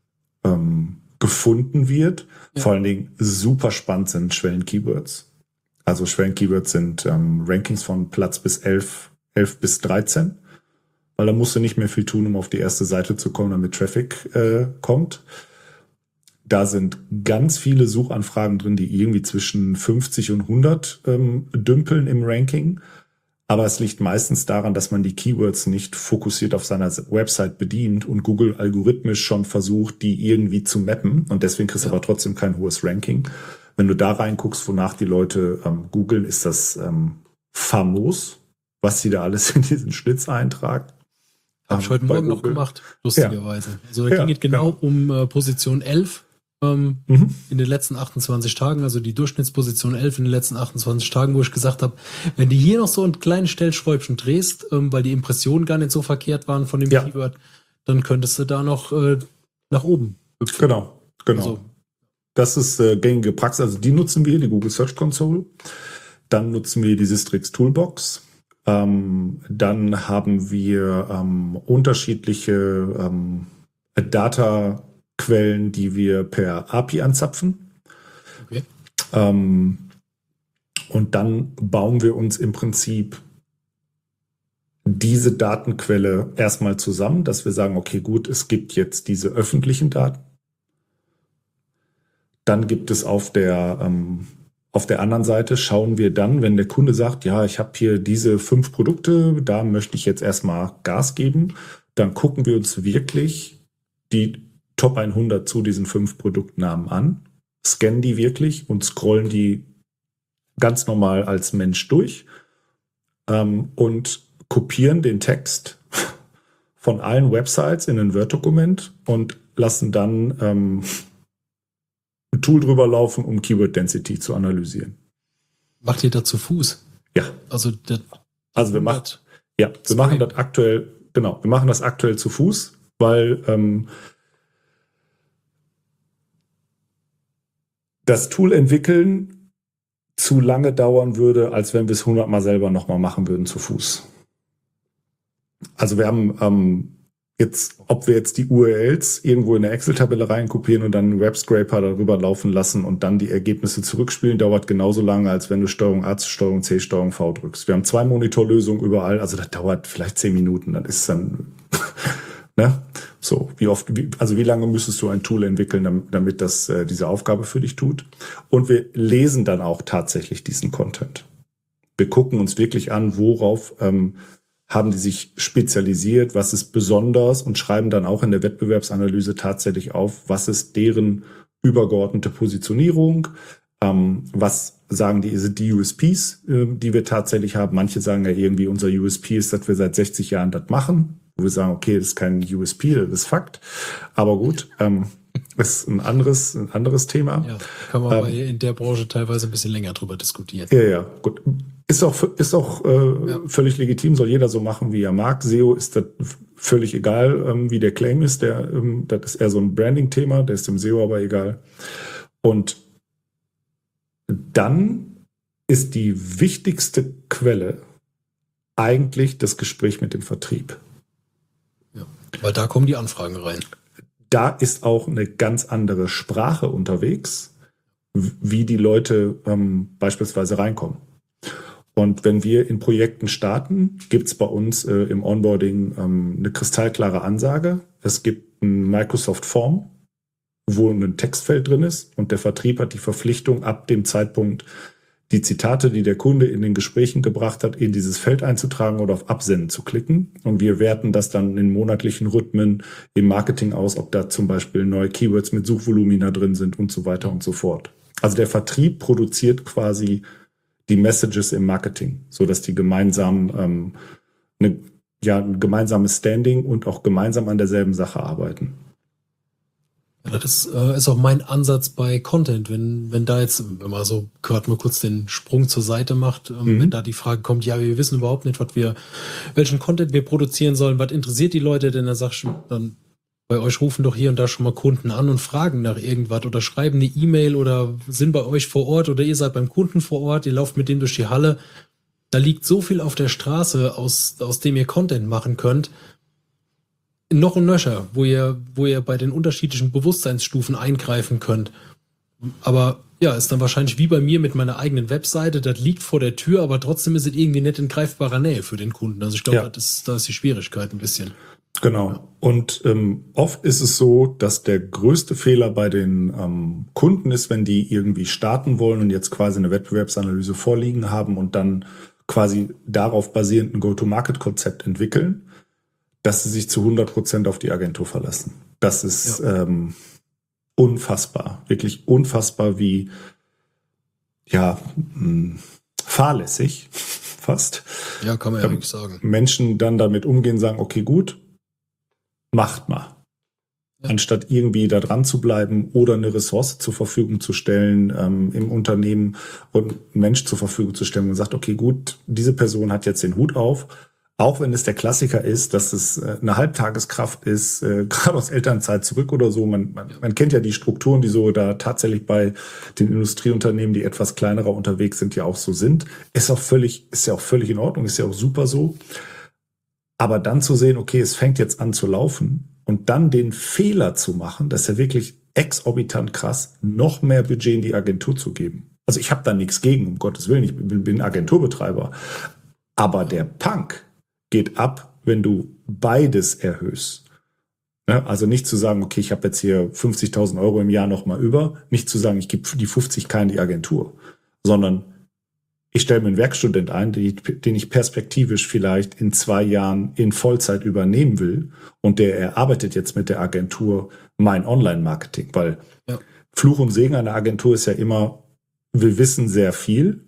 ähm, gefunden wird. Ja. Vor allen Dingen super spannend sind Schwellen-Keywords. Also Schwellen-Keywords sind ähm, Rankings von Platz bis elf, elf bis dreizehn, weil da musst du nicht mehr viel tun, um auf die erste Seite zu kommen, damit Traffic äh, kommt. Da sind ganz viele Suchanfragen drin, die irgendwie zwischen fünfzig und hundert ähm, dümpeln im Ranking. Aber es liegt meistens daran, dass man die Keywords nicht fokussiert auf seiner Website bedient und Google algorithmisch schon versucht, die irgendwie zu mappen. Und deswegen kriegst du ja. aber trotzdem kein hohes Ranking. Wenn du da reinguckst, wonach die Leute ähm, googeln, ist das ähm, famos, was sie da alles in diesen Schlitz eintragen. Habe ich heute Morgen Google. noch gemacht, lustigerweise. Ja. Also da ja, ging es genau ja. um äh, Position elf ähm, mhm. in den letzten achtundzwanzig Tagen, also die Durchschnittsposition elf in den letzten achtundzwanzig Tagen, wo ich gesagt habe, wenn du hier noch so ein kleines Stellschräubchen drehst, ähm, weil die Impressionen gar nicht so verkehrt waren von dem ja. Keyword, dann könntest du da noch äh, nach oben hüpfen. Genau, genau. Also, das ist äh, gängige Praxis. Also die nutzen wir, die Google Search Console. Dann nutzen wir die Systrix Toolbox. Ähm, dann haben wir ähm, unterschiedliche ähm, Data-Quellen, die wir per A P I anzapfen. Okay. Ähm, und dann bauen wir uns im Prinzip diese Datenquelle erstmal zusammen, dass wir sagen, okay, gut, es gibt jetzt diese öffentlichen Daten. Dann gibt es auf der, ähm, auf der anderen Seite, schauen wir dann, wenn der Kunde sagt, ja, ich habe hier diese fünf Produkte, da möchte ich jetzt erstmal Gas geben, dann gucken wir uns wirklich die Top hundert zu diesen fünf Produktnamen an, scannen die wirklich und scrollen die ganz normal als Mensch durch ähm, und kopieren den Text von allen Websites in ein Word-Dokument und lassen dann ähm, ein Tool drüber laufen, um Keyword Density zu analysieren. Macht ihr das zu Fuß? Ja. Also, das also wir machen, ja, wir machen das aktuell, genau, wir machen das aktuell zu Fuß, weil ähm, das Tool entwickeln zu lange dauern würde, als wenn wir es hundertmal selber nochmal machen würden zu Fuß. Also wir haben ähm, jetzt, ob wir jetzt die U R Ls irgendwo in eine Excel-Tabelle reinkopieren und dann einen Webscraper darüber laufen lassen und dann die Ergebnisse zurückspielen, dauert genauso lange, als wenn du Steuerung A, Steuerung C, Steuerung V drückst. Wir haben zwei Monitorlösungen überall, also das dauert vielleicht zehn Minuten, dann ist dann, Ne? So, wie oft, wie, also wie lange müsstest du ein Tool entwickeln, damit das äh, diese Aufgabe für dich tut? Und wir lesen dann auch tatsächlich diesen Content. Wir gucken uns wirklich an, worauf ähm, haben die sich spezialisiert, was ist besonders und schreiben dann auch in der Wettbewerbsanalyse tatsächlich auf, was ist deren übergeordnete Positionierung, ähm, was sagen die, sind die U S Ps, äh, die wir tatsächlich haben. Manche sagen ja irgendwie, unser U S P ist, dass wir seit sechzig Jahren das machen. Wo wir sagen, okay, das ist kein U S P, das ist Fakt. Aber gut, ähm, ist ein anderes, ein anderes Thema. Ja, kann man ähm, aber in der Branche teilweise ein bisschen länger drüber diskutieren. Ja, ja, gut. Ist auch, ist auch äh, ja. völlig legitim, soll jeder so machen, wie er mag. S E O ist das völlig egal, ähm, wie der Claim ist. Der, ähm, das ist eher so ein Branding-Thema, der ist dem S E O aber egal. Und dann ist die wichtigste Quelle eigentlich das Gespräch mit dem Vertrieb. Ja, weil da kommen die Anfragen rein. Da ist auch eine ganz andere Sprache unterwegs, wie die Leute ähm, beispielsweise reinkommen. Und wenn wir in Projekten starten, gibt es bei uns äh, im Onboarding ähm, eine kristallklare Ansage. Es gibt ein Microsoft Form, wo ein Textfeld drin ist und der Vertrieb hat die Verpflichtung, ab dem Zeitpunkt die Zitate, die der Kunde in den Gesprächen gebracht hat, in dieses Feld einzutragen oder auf Absenden zu klicken. Und wir werten das dann in monatlichen Rhythmen im Marketing aus, ob da zum Beispiel neue Keywords mit Suchvolumina drin sind und so weiter und so fort. Also der Vertrieb produziert quasi die Messages im Marketing, so dass die gemeinsam ähm, eine, ja, ein gemeinsames Standing und auch gemeinsam an derselben Sache arbeiten. Ja, das äh, ist auch mein Ansatz bei Content. Wenn, wenn da jetzt, wenn man so gerade mal kurz den Sprung zur Seite macht, ähm, mhm. wenn da die Frage kommt, ja, wir wissen überhaupt nicht, was wir, welchen Content wir produzieren sollen, was interessiert die Leute, denn dann sagst du, dann bei euch rufen doch hier und da schon mal Kunden an und fragen nach irgendwas oder schreiben eine E-Mail oder sind bei euch vor Ort oder ihr seid beim Kunden vor Ort, ihr lauft mit dem durch die Halle. Da liegt so viel auf der Straße, aus, aus dem ihr Content machen könnt. Noch und nöcher, wo ihr, wo ihr bei den unterschiedlichen Bewusstseinsstufen eingreifen könnt. Aber ja, ist dann wahrscheinlich wie bei mir mit meiner eigenen Webseite, das liegt vor der Tür, aber trotzdem ist es irgendwie nicht in greifbarer Nähe für den Kunden. Also ich glaube, ja. das ist, da ist die Schwierigkeit ein bisschen. Genau. Ja. Und ähm, oft ist es so, dass der größte Fehler bei den ähm, Kunden ist, wenn die irgendwie starten wollen und jetzt quasi eine Wettbewerbsanalyse vorliegen haben und dann quasi darauf basierend ein Go-to-Market-Konzept entwickeln, dass sie sich zu hundert Prozent auf die Agentur verlassen. Das ist ja. ähm, unfassbar, wirklich unfassbar, wie ja mh, fahrlässig fast. Ja, kann man ja wirklich sagen. Menschen dann damit umgehen, sagen, okay, gut, macht mal. Ja. Anstatt irgendwie da dran zu bleiben oder eine Ressource zur Verfügung zu stellen ähm, im Unternehmen und einen Mensch zur Verfügung zu stellen und sagt, okay, gut, diese Person hat jetzt den Hut auf. Auch wenn es der Klassiker ist, dass es eine Halbtageskraft ist, äh, gerade aus Elternzeit zurück oder so. Man, man, man kennt ja die Strukturen, die so da tatsächlich bei den Industrieunternehmen, die etwas kleinerer unterwegs sind, ja auch so sind. Ist auch völlig, ist ja auch völlig in Ordnung, ist ja auch super so. Aber dann zu sehen, okay, es fängt jetzt an zu laufen und dann den Fehler zu machen, das ist ja wirklich exorbitant krass, noch mehr Budget in die Agentur zu geben. Also ich habe da nichts gegen, um Gottes Willen, ich bin, bin Agenturbetreiber. Aber der Punk geht ab, wenn du beides erhöhst. Ja, also nicht zu sagen, okay, ich habe jetzt hier fünfzigtausend Euro im Jahr nochmal über, nicht zu sagen, ich gebe die fünfzig K in die Agentur, sondern ich stelle mir einen Werkstudent ein, den ich perspektivisch vielleicht in zwei Jahren in Vollzeit übernehmen will und der erarbeitet jetzt mit der Agentur mein Online-Marketing, weil ja. Fluch und Segen einer Agentur ist ja immer, wir wissen sehr viel,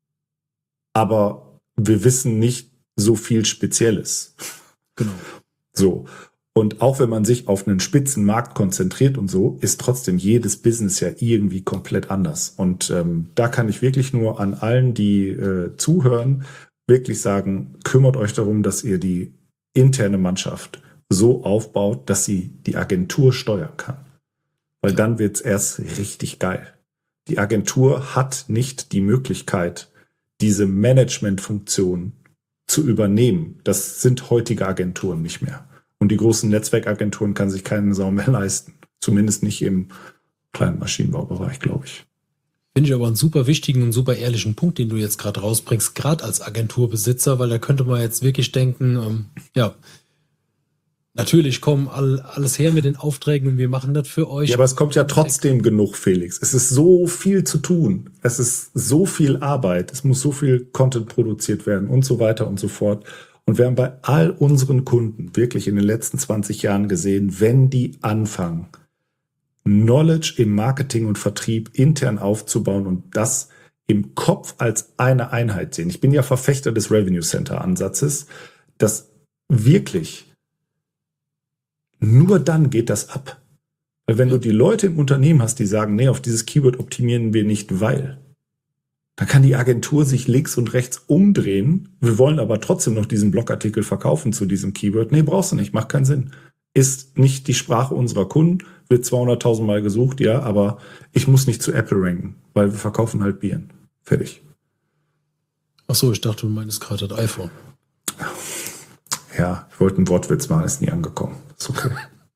aber wir wissen nicht so viel Spezielles. Genau. So. Und auch wenn man sich auf einen Spitzenmarkt konzentriert und so, ist trotzdem jedes Business ja irgendwie komplett anders. Und ähm, da kann ich wirklich nur an allen, die äh, zuhören, wirklich sagen, kümmert euch darum, dass ihr die interne Mannschaft so aufbaut, dass sie die Agentur steuern kann. Weil ja. dann wird's erst richtig geil. Die Agentur hat nicht die Möglichkeit, diese Managementfunktion zu übernehmen. Das sind heutige Agenturen nicht mehr. Und die großen Netzwerkagenturen kann sich keine Sau mehr leisten. Zumindest nicht im kleinen Maschinenbaubereich, glaube ich. Finde ich aber einen super wichtigen und super ehrlichen Punkt, den du jetzt gerade rausbringst, gerade als Agenturbesitzer, weil da könnte man jetzt wirklich denken, ähm, ja, Natürlich kommen all, alles her mit den Aufträgen und wir machen das für euch. Ja, aber es kommt ja trotzdem genug, Felix. Es ist so viel zu tun. Es ist so viel Arbeit. Es muss so viel Content produziert werden und so weiter und so fort. Und wir haben bei all unseren Kunden wirklich in den letzten zwanzig Jahren gesehen, wenn die anfangen, Knowledge im Marketing und Vertrieb intern aufzubauen und das im Kopf als eine Einheit sehen. Ich bin ja Verfechter des Revenue Center Ansatzes, dass wirklich nur dann geht das ab. Weil wenn du die Leute im Unternehmen hast, die sagen, nee, auf dieses Keyword optimieren wir nicht, weil, dann kann die Agentur sich links und rechts umdrehen. Wir wollen aber trotzdem noch diesen Blogartikel verkaufen zu diesem Keyword. Nee, brauchst du nicht, macht keinen Sinn. Ist nicht die Sprache unserer Kunden, wird zweihunderttausend Mal gesucht, ja, aber ich muss nicht zu Apple ranken, weil wir verkaufen halt Bieren. Fertig. Ach so, ich dachte, du meinst gerade das iPhone. Ja, ich wollte einen Wortwitz machen, ist nie angekommen. Ist okay.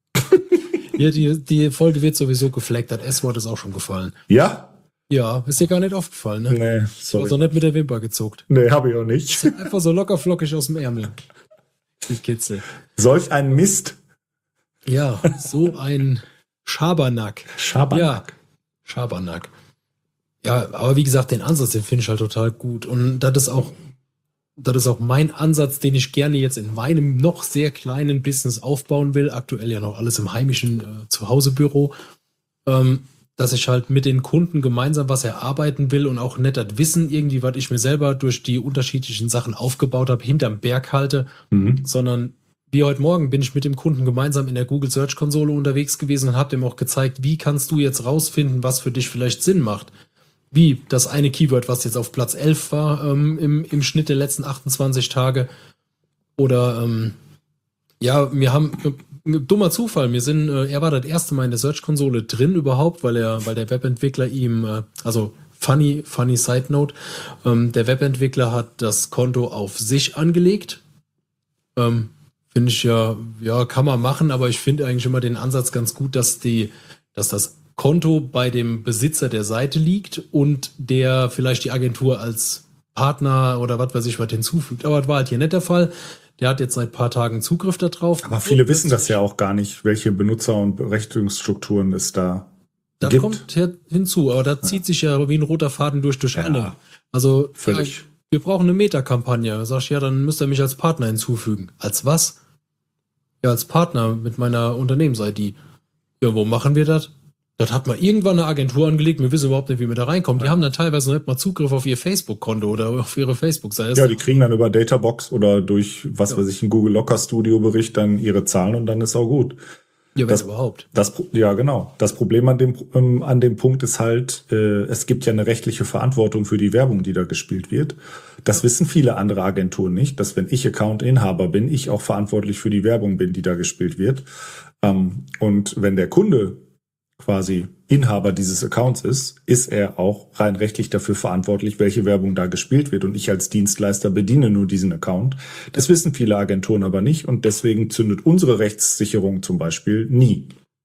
Ja, die, die Folge wird sowieso gefleckt. Das S-Wort ist auch schon gefallen. Ja? Ja, ist dir gar nicht aufgefallen, ne? Nee, sorry. Also nicht mit der Wimper gezuckt. Nee, habe ich auch nicht. Einfach so locker flockig aus dem Ärmel. Die Kitzel. Solch ein Mist. Ja, so ein Schabernack. Schabernack. Ja, Schabernack. Ja, aber wie gesagt, den Ansatz, den finde ich halt total gut. Und das ist auch, das ist auch mein Ansatz, den ich gerne jetzt in meinem noch sehr kleinen Business aufbauen will. Aktuell ja noch alles im heimischen äh, Zuhausebüro. Ähm, dass ich halt mit den Kunden gemeinsam was erarbeiten will und auch nicht das Wissen irgendwie, was ich mir selber durch die unterschiedlichen Sachen aufgebaut habe, hinterm Berg halte, mhm. sondern wie heute Morgen bin ich mit dem Kunden gemeinsam in der Google Search Konsole unterwegs gewesen und habe dem auch gezeigt, wie kannst du jetzt rausfinden, was für dich vielleicht Sinn macht. Wie das eine Keyword, was jetzt auf Platz elf war ähm, im, im Schnitt der letzten achtundzwanzig Tage. Oder ähm, ja, wir haben äh, dummer Zufall, wir sind, äh, er war das erste Mal in der Search-Konsole drin überhaupt, weil er, weil der Webentwickler ihm, äh, also funny, funny Side Note, ähm, der Webentwickler hat das Konto auf sich angelegt. Ähm, finde ich ja, ja, kann man machen, aber ich finde eigentlich immer den Ansatz ganz gut, dass die, dass das Konto bei dem Besitzer der Seite liegt und der vielleicht die Agentur als Partner oder was weiß ich was hinzufügt. Aber das war halt hier nicht der Fall. Der hat jetzt seit ein paar Tagen Zugriff darauf. Aber viele und wissen das ja auch gar nicht, welche Benutzer- und Berechtigungsstrukturen es da da gibt. kommt her hinzu, aber da ja. zieht sich ja wie ein roter Faden durch, durch ja, alle. Also völlig. Ja, wir brauchen eine Meta-Kampagne. Da sag ich, ja, dann müsst ihr mich als Partner hinzufügen. Als was? Ja, als Partner mit meiner Unternehmens-I D. Ja, wo machen wir das? Das hat mal irgendwann eine Agentur angelegt, wir wissen überhaupt nicht, wie wir da reinkommen. Die ja. haben dann teilweise noch nicht mal Zugriff auf ihr Facebook-Konto oder auf ihre Facebook-Seite. Ja, die kriegen dann über Databox oder durch, was ja. weiß ich, einen Google Locker Studio Bericht dann ihre Zahlen und dann ist auch gut. Ja, wenn das, überhaupt. Das, ja, genau. Das Problem an dem, ähm, an dem Punkt ist halt, äh, es gibt ja eine rechtliche Verantwortung für die Werbung, die da gespielt wird. Das wissen viele andere Agenturen nicht, dass wenn ich Account-Inhaber bin, ich auch verantwortlich für die Werbung bin, die da gespielt wird. Ähm, und wenn der Kunde quasi Inhaber dieses Accounts ist, ist er auch rein rechtlich dafür verantwortlich, welche Werbung da gespielt wird. Und ich als Dienstleister bediene nur diesen Account. Das wissen viele Agenturen aber nicht und deswegen zündet unsere Rechtssicherung zum Beispiel nie.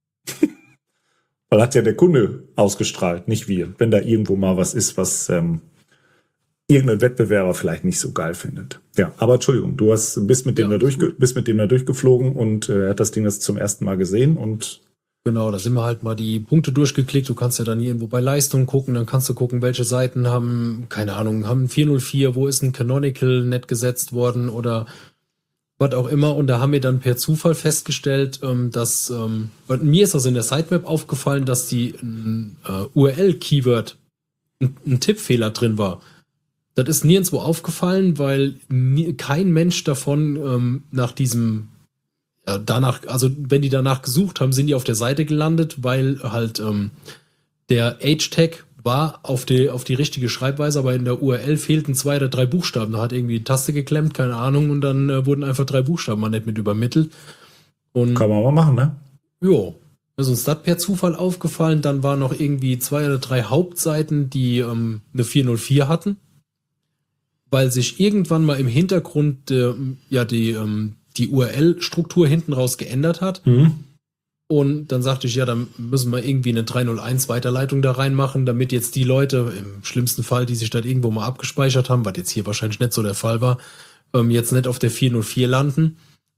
Weil hat ja der Kunde ausgestrahlt, nicht wir. Wenn da irgendwo mal was ist, was ähm, irgendein Wettbewerber vielleicht nicht so geil findet. Ja, aber Entschuldigung, du hast bist mit dem ja, da durchge bist mit dem da durchgeflogen und äh, er hat das Ding jetzt zum ersten Mal gesehen und genau, da sind wir halt mal die Punkte durchgeklickt. Du kannst ja dann irgendwo bei Leistung gucken, dann kannst du gucken, welche Seiten haben, keine Ahnung, haben vier null vier, wo ist ein Canonical nicht gesetzt worden oder was auch immer. Und da haben wir dann per Zufall festgestellt, dass, ähm, mir ist das in der Sitemap aufgefallen, dass die ein äh, U R L-Keyword, ein, ein Tippfehler drin war. Das ist nirgendwo aufgefallen, weil nie, kein Mensch davon ähm, nach diesem Ja, danach, also wenn die danach gesucht haben, sind die auf der Seite gelandet, weil halt ähm, der H-Tag war auf die, auf die richtige Schreibweise, aber in der U R L fehlten zwei oder drei Buchstaben. Da hat irgendwie die Taste geklemmt, keine Ahnung, und dann äh, wurden einfach drei Buchstaben mal nicht mit übermittelt. Und kann man mal machen, ne? Jo, ist uns das per Zufall aufgefallen. Dann waren noch irgendwie zwei oder drei Hauptseiten, die ähm, eine vier null vier hatten, weil sich irgendwann mal im Hintergrund äh, ja die ähm, die U R L-Struktur hinten raus geändert hat. Mhm. Und dann sagte ich, ja, dann müssen wir irgendwie eine drei null eins Weiterleitung da reinmachen, damit jetzt die Leute, im schlimmsten Fall, die sich das irgendwo mal abgespeichert haben, was jetzt hier wahrscheinlich nicht so der Fall war, ähm, jetzt nicht auf der vier null vier landen,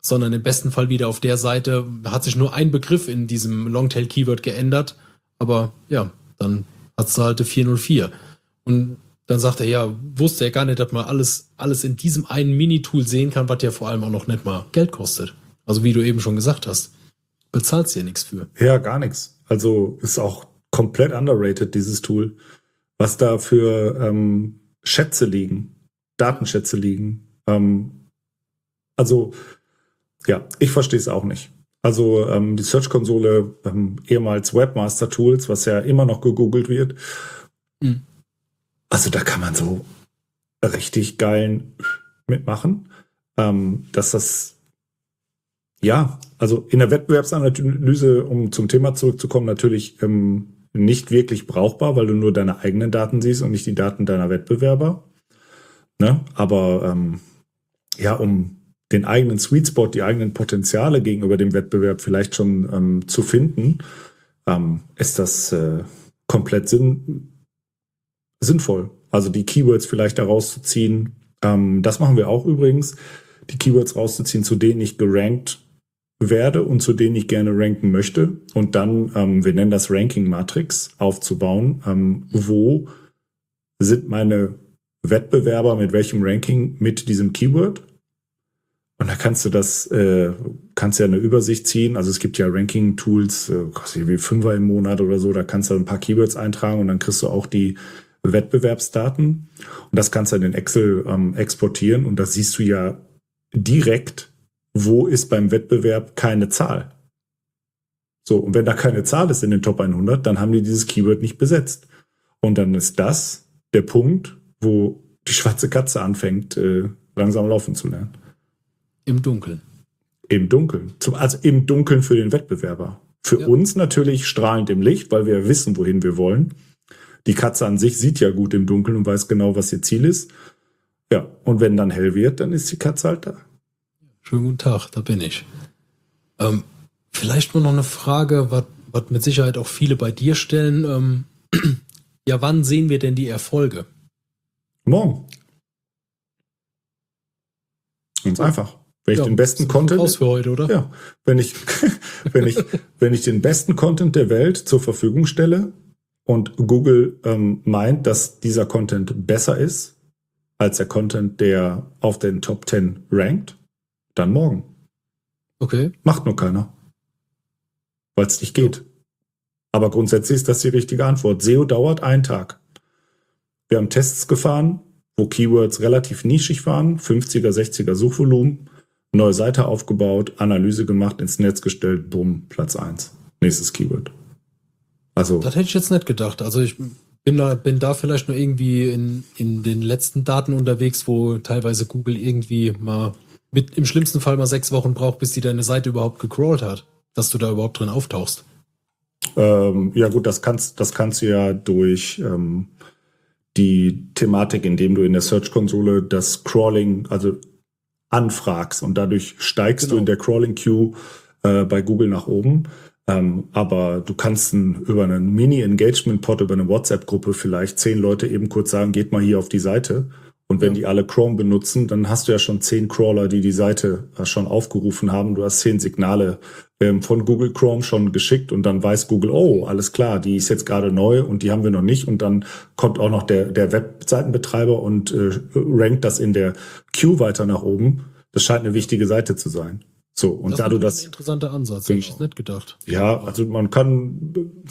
sondern im besten Fall wieder auf der Seite hat sich nur ein Begriff in diesem Longtail-Keyword geändert, aber ja, dann hat es halt vier null vier. Und dann sagt er, ja, wusste er gar nicht, dass man alles, alles in diesem einen Mini-Tool sehen kann, was ja vor allem auch noch nicht mal Geld kostet. Also wie du eben schon gesagt hast, bezahlst du ja nichts für. Ja, gar nichts. Also ist auch komplett underrated, dieses Tool. Was da für ähm, Schätze liegen, Datenschätze liegen. Ähm, also, ja, ich verstehe es auch nicht. Also ähm, die Search-Konsole, ähm, ehemals Webmaster-Tools, was ja immer noch gegoogelt wird. Mhm. Also da kann man so richtig geilen mitmachen. Ähm, dass das, ja, also in der Wettbewerbsanalyse, um zum Thema zurückzukommen, natürlich ähm, nicht wirklich brauchbar, weil du nur deine eigenen Daten siehst und nicht die Daten deiner Wettbewerber. Ne? Aber ähm, ja, um den eigenen Sweet Spot, die eigenen Potenziale gegenüber dem Wettbewerb vielleicht schon ähm, zu finden, ähm, ist das äh, komplett sinn, sinnvoll. Also die Keywords vielleicht da rauszuziehen. Ähm, das machen wir auch übrigens. Die Keywords rauszuziehen, zu denen ich gerankt werde und zu denen ich gerne ranken möchte. Und dann, ähm, wir nennen das Ranking-Matrix, aufzubauen. Ähm, wo sind meine Wettbewerber mit welchem Ranking mit diesem Keyword? Und da kannst du das, äh, kannst ja eine Übersicht ziehen. Also es gibt ja Ranking-Tools, äh, wie Fünfer im Monat oder so, da kannst du ein paar Keywords eintragen und dann kriegst du auch die Wettbewerbsdaten. Und das kannst du in den Excel ähm, exportieren und das siehst du ja direkt, wo ist beim Wettbewerb keine Zahl. So, und wenn da keine Zahl ist in den Top hundert, dann haben die dieses Keyword nicht besetzt. Und dann ist das der Punkt, wo die schwarze Katze anfängt, äh, langsam laufen zu lernen. Im Dunkeln. Im Dunkeln. Zum, also im Dunkeln für den Wettbewerber. Für ja. uns natürlich strahlend im Licht, weil wir wissen, wohin wir wollen. Die Katze an sich sieht ja gut im Dunkeln und weiß genau, was ihr Ziel ist. Ja, und wenn dann hell wird, dann ist die Katze halt da. Schönen guten Tag, da bin ich. Ähm, vielleicht nur noch eine Frage, was, was mit Sicherheit auch viele bei dir stellen. Ähm, ja, wann sehen wir denn die Erfolge? Morgen. Ganz einfach. Wenn ich ja, den besten Content aus für heute, oder? Ja, wenn ich wenn ich wenn ich den besten Content der Welt zur Verfügung stelle und Google ähm, meint, dass dieser Content besser ist als der Content, der auf den Top zehn rankt, dann morgen. Okay. Macht nur keiner, weil es nicht geht. Aber grundsätzlich ist das die richtige Antwort. S E O dauert einen Tag. Wir haben Tests gefahren, wo Keywords relativ nischig waren, fünfziger, sechziger Suchvolumen. Neue Seite aufgebaut, Analyse gemacht, ins Netz gestellt, bumm, Platz eins. Nächstes Keyword. Also. Das hätte ich jetzt nicht gedacht. Also ich bin da, bin da vielleicht nur irgendwie in, in den letzten Daten unterwegs, wo teilweise Google irgendwie mal mit im schlimmsten Fall mal sechs Wochen braucht, bis die deine Seite überhaupt gecrawlt hat, dass du da überhaupt drin auftauchst. Ähm, ja gut, das kannst, das kannst du ja durch ähm, die Thematik, indem du in der Search-Konsole das Crawling, also anfragst und dadurch steigst genau. du in der Crawling Queue äh, bei Google nach oben. Ähm, aber du kannst ein, über einen Mini-Engagement-Pod, über eine WhatsApp-Gruppe vielleicht zehn Leute eben kurz sagen, geht mal hier auf die Seite. Und wenn ja. die alle Chrome benutzen, dann hast du ja schon zehn Crawler, die die Seite äh, schon aufgerufen haben. Du hast zehn Signale ähm, von Google Chrome schon geschickt und dann weiß Google, oh, alles klar, die ist jetzt gerade neu und die haben wir noch nicht. Und dann kommt auch noch der, der Webseitenbetreiber und äh, rankt das in der Queue weiter nach oben. Das scheint eine wichtige Seite zu sein. So, und das da du ist das. ein interessanter Ansatz, genau. hätte ich jetzt nicht gedacht. Ja, also man kann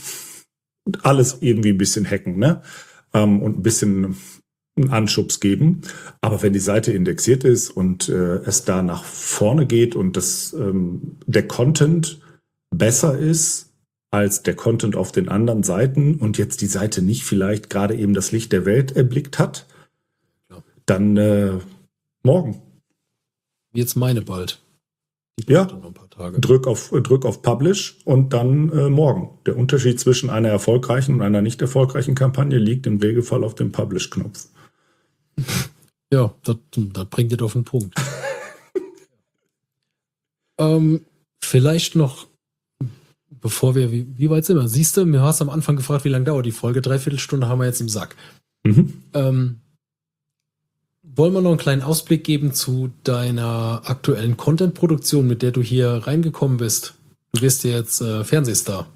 alles irgendwie ein bisschen hacken, ne? Ähm, und ein bisschen einen Anschubs geben. Aber wenn die Seite indexiert ist und äh, es da nach vorne geht und das, ähm, der Content besser ist als der Content auf den anderen Seiten und jetzt die Seite nicht vielleicht gerade eben das Licht der Welt erblickt hat, ja. dann äh, morgen. Jetzt meine bald. Die ja, noch ein paar Tage. Drück auf, drück auf Publish und dann äh, morgen. Der Unterschied zwischen einer erfolgreichen und einer nicht erfolgreichen Kampagne liegt im Regelfall auf dem Publish-Knopf. Ja, das, das bringt dir auf den Punkt. ähm, vielleicht noch, bevor wir, wie, wie weit sind wir? Siehst du, mir hast am Anfang gefragt, wie lange dauert die Folge? Dreiviertelstunde haben wir jetzt im Sack. Mhm. Ähm, wollen wir noch einen kleinen Ausblick geben zu deiner aktuellen Content-Produktion, mit der du hier reingekommen bist? Du wirst ja jetzt äh, Fernsehstar.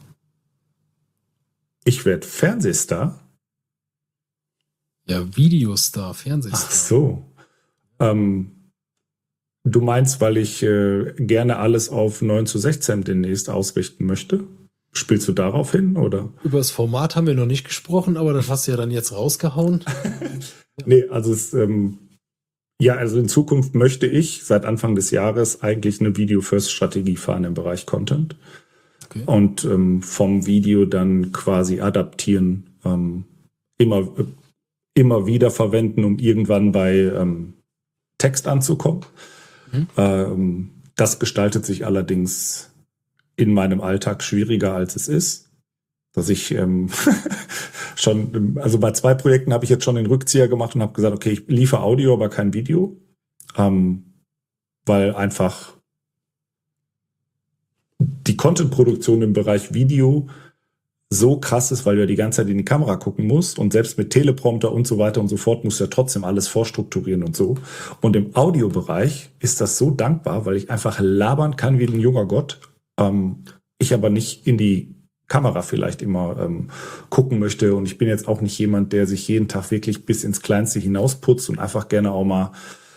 Ich werde Fernsehstar? Ja, Videostar, Fernsehstar. Ach so. Ähm, du meinst, weil ich äh, gerne alles auf neun zu sechzehn demnächst ausrichten möchte? Spielst du darauf hin, oder? Über das Format haben wir noch nicht gesprochen, aber das hast du ja dann jetzt rausgehauen. Nee, also es, ähm, ja, also in Zukunft möchte ich seit Anfang des Jahres eigentlich eine Video-First-Strategie fahren im Bereich Content. Okay. Und ähm, vom Video dann quasi adaptieren, ähm, immer, äh, immer wieder verwenden, um irgendwann bei ähm, Text anzukommen. Mhm. Ähm, das gestaltet sich allerdings in meinem Alltag schwieriger, als es ist. Dass ich ähm, schon, also bei zwei Projekten habe ich jetzt schon den Rückzieher gemacht und habe gesagt, okay, ich liefere Audio, aber kein Video. Ähm, weil einfach die Content-Produktion im Bereich Video so krass ist, weil du ja die ganze Zeit in die Kamera gucken musst und selbst mit Teleprompter und so weiter und so fort musst du ja trotzdem alles vorstrukturieren und so. Und im Audiobereich ist das so dankbar, weil ich einfach labern kann wie ein junger Gott. Ähm, ich aber nicht in die Kamera vielleicht immer ähm, gucken möchte. Und ich bin jetzt auch nicht jemand, der sich jeden Tag wirklich bis ins Kleinste hinausputzt und einfach gerne auch mal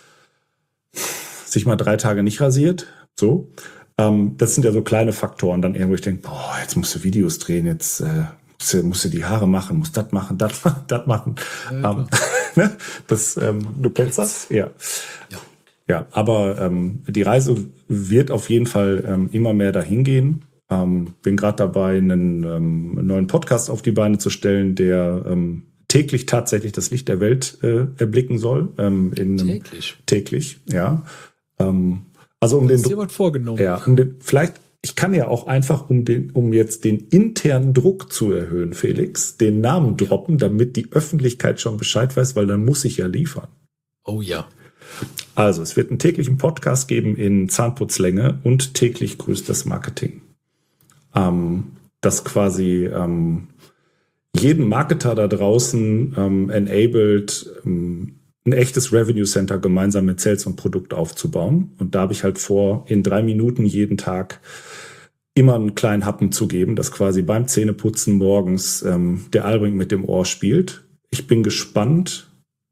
sich mal drei Tage nicht rasiert. So. Ähm, das sind ja so kleine Faktoren dann irgendwo. Ich denke, boah, jetzt musst du Videos drehen, jetzt äh, musst, du, musst du die Haare machen, musst das machen, das das machen. Ja, ähm, das, ähm, du kennst das? Ja. Ja, ja, aber ähm, die Reise wird auf jeden Fall ähm, immer mehr dahin gehen. Ähm, bin gerade dabei, einen ähm, neuen Podcast auf die Beine zu stellen, der ähm, täglich tatsächlich das Licht der Welt äh, erblicken soll. Ähm, in einem, täglich? Täglich, ja. Ähm, also um den, dir was vorgenommen. Ja, um den, vielleicht, ich kann ja auch einfach, um den, um jetzt den internen Druck zu erhöhen, Felix, den Namen droppen, damit die Öffentlichkeit schon Bescheid weiß, weil dann muss ich ja liefern. Oh ja. Also, es wird einen täglichen Podcast geben in Zahnputzlänge und täglich grüßt das Marketing. Ähm, das quasi ähm, jeden Marketer da draußen ähm, enabled, ähm, ein echtes Revenue Center gemeinsam mit Sales und Produkt aufzubauen. Und da habe ich halt vor, in drei Minuten jeden Tag immer einen kleinen Happen zu geben, dass quasi beim Zähneputzen morgens ähm, der Albring mit dem Ohr spielt. Ich bin gespannt,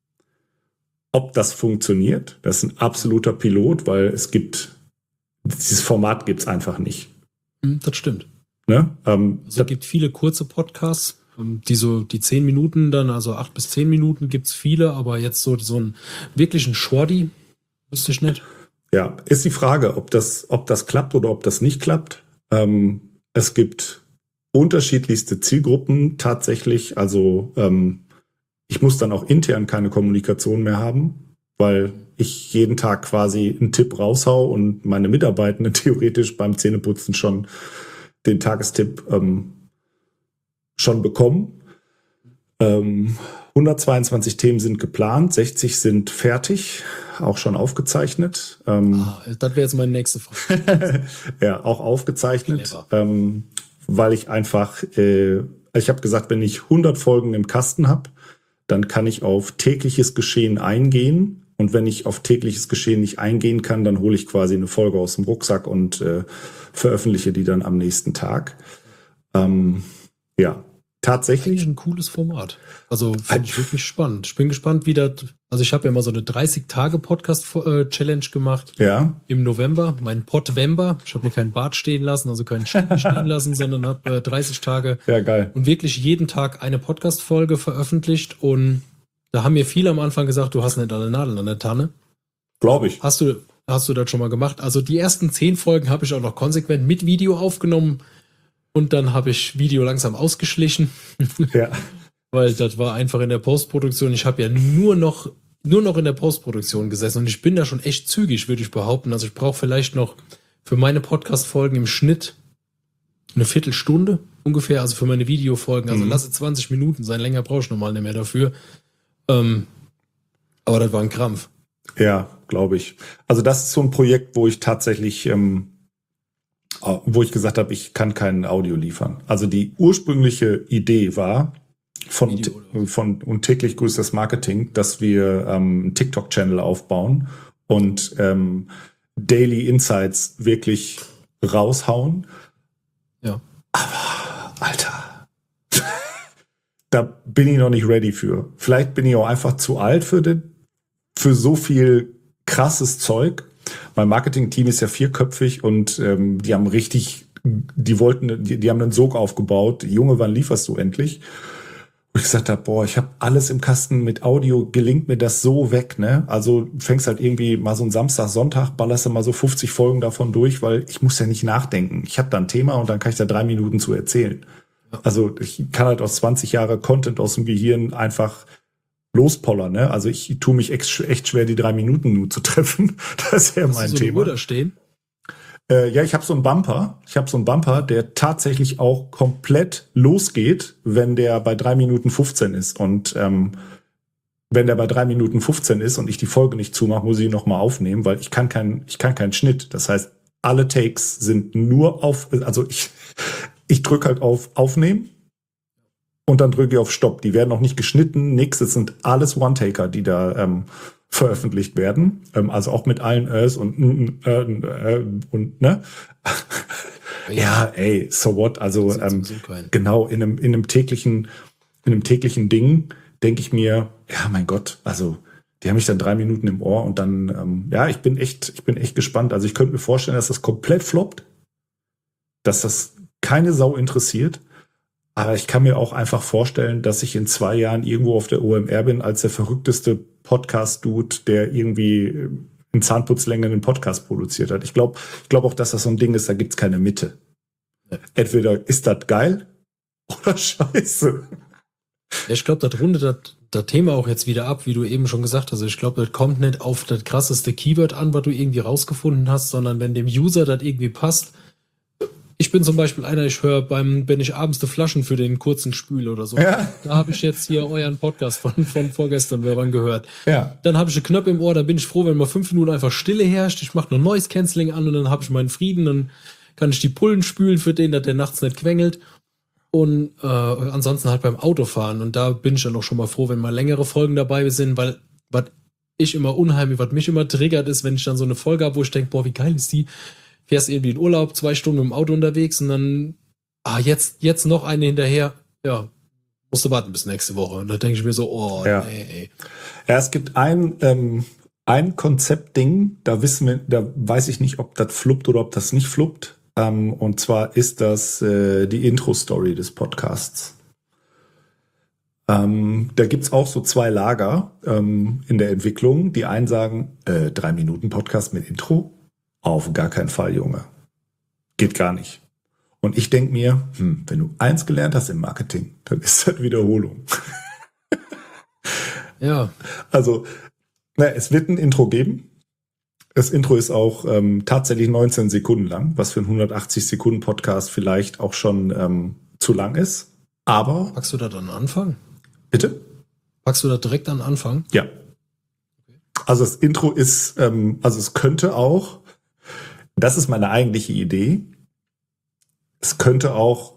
ob das funktioniert. Das ist ein absoluter Pilot, weil es gibt, dieses Format gibt es einfach nicht. Das stimmt. Ne? Ähm, also es gibt viele kurze Podcasts, die so die zehn Minuten dann, also acht bis zehn Minuten gibt es viele, aber jetzt so, so einen wirklichen Shorty wüsste ich nicht. Ja, ist die Frage, ob das, ob das klappt oder ob das nicht klappt. Ähm, es gibt unterschiedlichste Zielgruppen tatsächlich. Also ähm, ich muss dann auch intern keine Kommunikation mehr haben, weil ich jeden Tag quasi einen Tipp raushau und meine Mitarbeitenden theoretisch beim Zähneputzen schon den Tagestipp ähm, schon bekommen. Ähm, hundertzweiundzwanzig Themen sind geplant, sechzig sind fertig, auch schon aufgezeichnet. Ähm, ah, das wäre jetzt meine nächste Frage. Ja, auch aufgezeichnet, ähm, weil ich einfach, äh, ich habe gesagt, wenn ich hundert Folgen im Kasten habe, dann kann ich auf tägliches Geschehen eingehen. Und wenn ich auf tägliches Geschehen nicht eingehen kann, dann hole ich quasi eine Folge aus dem Rucksack und äh, veröffentliche die dann am nächsten Tag. Ähm, ja, tatsächlich. Eigentlich ein cooles Format. Also finde ich wirklich spannend. Ich bin gespannt, wie das. Also ich habe ja mal so eine dreißig-Tage-Podcast-Challenge gemacht. Ja. Im November. Mein Podvember. Ich habe mir keinen Bart stehen lassen, also keinen Schnitt stehen lassen, sondern habe äh, dreißig Tage. Ja, geil. Und wirklich jeden Tag eine Podcast-Folge veröffentlicht. Und da haben mir viele am Anfang gesagt, du hast nicht alle Nadeln an der Tanne. Glaube ich. Hast du, hast du das schon mal gemacht? Also die ersten zehn Folgen habe ich auch noch konsequent mit Video aufgenommen. Und dann habe ich Video langsam ausgeschlichen. Ja. Weil das war einfach in der Postproduktion. Ich habe ja nur noch, nur noch in der Postproduktion gesessen. Und ich bin da schon echt zügig, würde ich behaupten. Also ich brauche vielleicht noch für meine Podcast-Folgen im Schnitt eine Viertelstunde ungefähr. Also für meine Videofolgen. Also mhm. lasse zwanzig Minuten sein. Länger brauche ich normal nicht mehr dafür. Ähm, aber das war ein Krampf. Ja, glaube ich. Also das ist so ein Projekt, wo ich tatsächlich... Ähm wo ich gesagt habe, ich kann kein Audio liefern. Also die ursprüngliche Idee war, von, von und täglich grüßt das Marketing, dass wir ähm, einen TikTok-Channel aufbauen und ähm, Daily Insights wirklich raushauen. Ja. Aber, Alter, da bin ich noch nicht ready für. Vielleicht bin ich auch einfach zu alt für, den, für so viel krasses Zeug. Mein Marketing-Team ist ja vierköpfig und ähm, die haben richtig, die wollten, die, die haben einen Sog aufgebaut. Junge, wann lieferst du endlich? Wo ich gesagt habe, boah, ich habe alles im Kasten mit Audio, gelingt mir das so weg, ne? Also fängst halt irgendwie mal so einen Samstag, Sonntag, ballerst du mal so fünfzig Folgen davon durch, weil ich muss ja nicht nachdenken. Ich habe da ein Thema und dann kann ich da drei Minuten zu erzählen. Ja. Also ich kann halt aus zwanzig Jahre Content aus dem Gehirn einfach lospollern, ne? Also ich tue mich echt, echt schwer, die drei Minuten nur zu treffen. Das ist ja mein Hast du so Thema. eine Uhr da stehen? Äh, ja, ich habe so einen Bumper. Ich habe so einen Bumper, der tatsächlich auch komplett losgeht, wenn der bei drei Minuten fünfzehn ist. Und ähm, wenn der bei drei Minuten fünfzehn ist und ich die Folge nicht zumache, muss ich ihn nochmal aufnehmen, weil ich kann keinen, ich kann keinen Schnitt. Das heißt, alle Takes sind nur auf, also ich, ich drücke halt auf Aufnehmen und dann drücke ich auf Stopp. Die werden auch nicht geschnitten, nix. Das sind alles One-Taker, die da ähm, veröffentlicht werden, ähm, also auch mit allen Ös und äh, äh, und ne, ja, ja, ey, so what, also ähm, genau in einem in einem täglichen in einem täglichen Ding denke ich mir, ja, mein Gott, also die haben mich dann drei Minuten im Ohr und dann ähm, ja, ich bin echt, ich bin echt gespannt. Also ich könnte mir vorstellen, dass das komplett floppt, dass das keine Sau interessiert. Aber ich kann mir auch einfach vorstellen, dass ich in zwei Jahren irgendwo auf der O M R bin als der verrückteste Podcast-Dude, der irgendwie in Zahnputzlänge einen Podcast produziert hat. Ich glaube ich glaube auch, dass das so ein Ding ist, da gibt's keine Mitte. Entweder ist das geil oder scheiße. Ja, ich glaube, das rundet das, das Thema auch jetzt wieder ab, wie du eben schon gesagt hast. Ich glaube, das kommt nicht auf das krasseste Keyword an, was du irgendwie rausgefunden hast, sondern wenn dem User das irgendwie passt. Ich bin zum Beispiel einer, ich höre beim, wenn ich abends die Flaschen für den kurzen spüle oder so. Ja. Da habe ich jetzt hier euren Podcast von, von vorgestern daran gehört. Ja. Dann habe ich einen Knopf im Ohr, dann bin ich froh, wenn mal fünf Minuten einfach Stille herrscht. Ich mache nur Noise Cancelling an und dann habe ich meinen Frieden. Dann kann ich die Pullen spülen für den, dass der nachts nicht quengelt. Und äh, ansonsten halt beim Autofahren. Und da bin ich dann auch schon mal froh, wenn mal längere Folgen dabei sind, weil was ich immer unheimlich, was mich immer triggert ist, wenn ich dann so eine Folge habe, wo ich denke, boah, wie geil ist die? Fährst irgendwie in Urlaub, zwei Stunden im Auto unterwegs und dann, ah, jetzt, jetzt noch eine hinterher. Ja, musst du warten bis nächste Woche. Und da denke ich mir so, oh, ja. nee, ey. Ja, es gibt ein, ähm, ein Konzeptding, da wissen wir, da weiß ich nicht, ob das fluppt oder ob das nicht fluppt. Ähm, und zwar ist das äh, die Intro-Story des Podcasts. Ähm, da gibt's auch so zwei Lager ähm, in der Entwicklung. Die einen sagen, äh, drei Minuten Podcast mit Intro? Auf gar keinen Fall, Junge. Geht gar nicht. Und ich denke mir, hm, wenn du eins gelernt hast im Marketing, dann ist das Wiederholung. Ja. Also, na, es wird ein Intro geben. Das Intro ist auch ähm, tatsächlich neunzehn Sekunden lang, was für einen hundertachtzig Sekunden Podcast vielleicht auch schon ähm, zu lang ist. Aber... Packst du das an den Anfang? Bitte? Packst du das direkt an den Anfang? Ja. Also das Intro ist, ähm, also es könnte auch, das ist meine eigentliche Idee, es könnte auch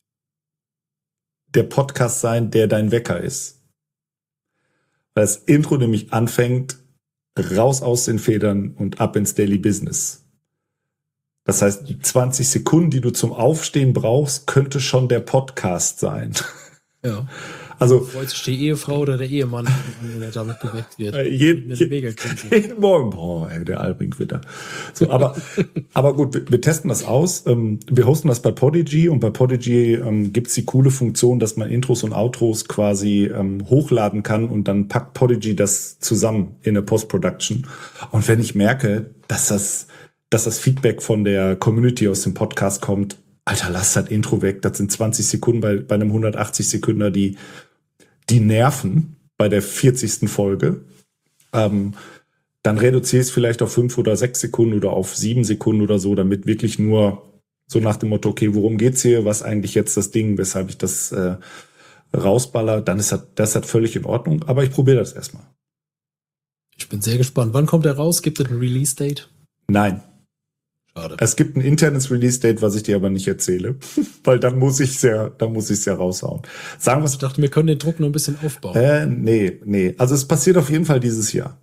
der Podcast sein, der dein Wecker ist. Weil das Intro nämlich anfängt, raus aus den Federn und ab ins Daily Business. Das heißt, die zwanzig Sekunden, die du zum Aufstehen brauchst, könnte schon der Podcast sein. Ja. Also, freut sich die Ehefrau oder der Ehemann, der damit geweckt wird. Äh, jeden, jeden Morgen, boah, ey, der Albring wieder. So, aber, aber gut, wir, wir testen das aus. Ähm, wir hosten das bei Podigy und bei Podigy ähm, gibt's die coole Funktion, dass man Intros und Outros quasi ähm, hochladen kann und dann packt Podigy das zusammen in eine Post-Production. Und wenn ich merke, dass das, dass das Feedback von der Community aus dem Podcast kommt, Alter, lass das Intro weg, das sind zwanzig Sekunden bei, bei einem hundertachtzig Sekünder, die die nerven bei der vierzigsten Folge, ähm, dann reduzierst vielleicht auf fünf oder sechs Sekunden oder auf sieben Sekunden oder so, damit wirklich nur so nach dem Motto, okay, worum geht's hier, was eigentlich jetzt das Ding, weshalb ich das äh, rausballer, dann ist das, das hat völlig in Ordnung, aber ich probiere das erstmal. Ich bin sehr gespannt. Wann kommt er raus? Gibt es ein Release-Date? Nein. Schade. Es gibt ein internes Release-Date, was ich dir aber nicht erzähle, weil dann muss ich es ja, dann muss ich es ja raushauen. Sagen wir, ich dachte, wir können den Druck noch ein bisschen aufbauen. Äh, nee, nee. Also es passiert auf jeden Fall dieses Jahr.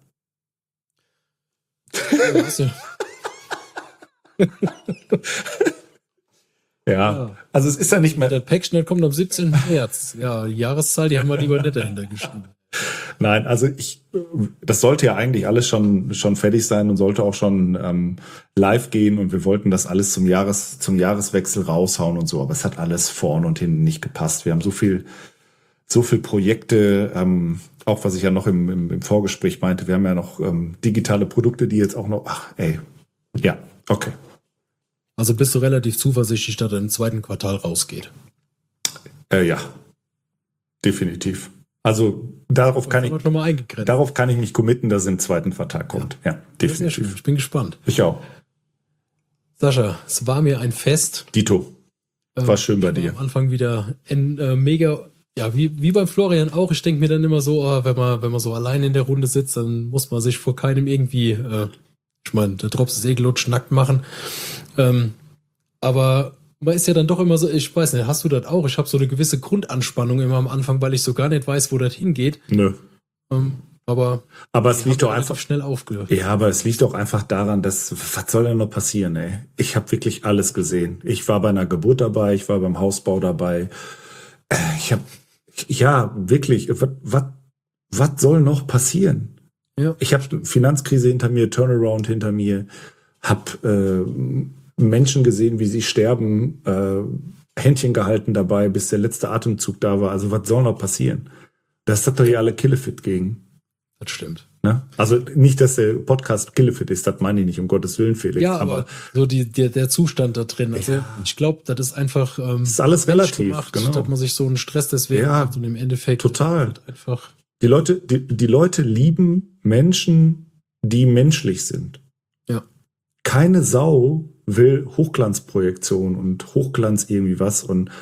Ja, ja, also es ist ja nicht mehr. Der Packschnitt kommt am siebzehnten März. Ja, die Jahreszahl, die haben wir lieber nicht dahinter geschrieben. Nein, also ich, das sollte ja eigentlich alles schon schon fertig sein und sollte auch schon ähm, live gehen und wir wollten das alles zum Jahres zum Jahreswechsel raushauen und so, aber es hat alles vorne und hinten nicht gepasst. Wir haben so viel so viel Projekte, ähm, auch was ich ja noch im, im, im Vorgespräch meinte, wir haben ja noch ähm, digitale Produkte, die jetzt auch noch, ach, ey, ja, okay. Also bist du relativ zuversichtlich, dass er im zweiten Quartal rausgeht? Äh, ja, definitiv. Also darauf kann ich darauf kann ich mich committen, dass es im zweiten Quartal kommt. Ja, ja definitiv. Ich bin gespannt. Ich auch. Sascha, es war mir ein Fest. Dito. War ähm, schön bei dir. Am Anfang wieder ein äh, mega, ja, wie, wie beim Florian auch. Ich denke mir dann immer so, oh, wenn man, wenn man so allein in der Runde sitzt, dann muss man sich vor keinem irgendwie, äh, ich meine, der Drops ist eh glutsch, nackt machen. Ähm, aber man ist ja dann doch immer so, ich weiß nicht, hast du das auch? Ich habe so eine gewisse Grundanspannung immer am Anfang, weil ich so gar nicht weiß, wo das hingeht. Nö. Ähm, aber aber es liegt doch einfach schnell aufgehört. Ja, aber es liegt doch einfach daran, dass, was soll denn noch passieren, ey? Ich habe wirklich alles gesehen. Ich war bei einer Geburt dabei, ich war beim Hausbau dabei. Ich habe, ja, wirklich, was, was, was soll noch passieren? Ja. Ich habe Finanzkrise hinter mir, Turnaround hinter mir, hab äh, Menschen gesehen, wie sie sterben, äh, Händchen gehalten dabei, bis der letzte Atemzug da war. Also was soll noch passieren? Das hat doch hier alle Killefit gegen. Das stimmt. Ne? Also nicht, dass der Podcast Killefit ist, das meine ich nicht, um Gottes Willen, Felix. Ja, aber, aber so die, der, der Zustand da drin. Also ja. Ich glaube, das ist einfach ähm, das ist alles relativ, gemacht, genau. Dass man sich so einen Stress deswegen ja, hat und im Endeffekt total. Halt einfach. Die Leute, die, die Leute lieben Menschen, die menschlich sind. Ja. Keine Sau will Hochglanzprojektion und Hochglanz irgendwie was und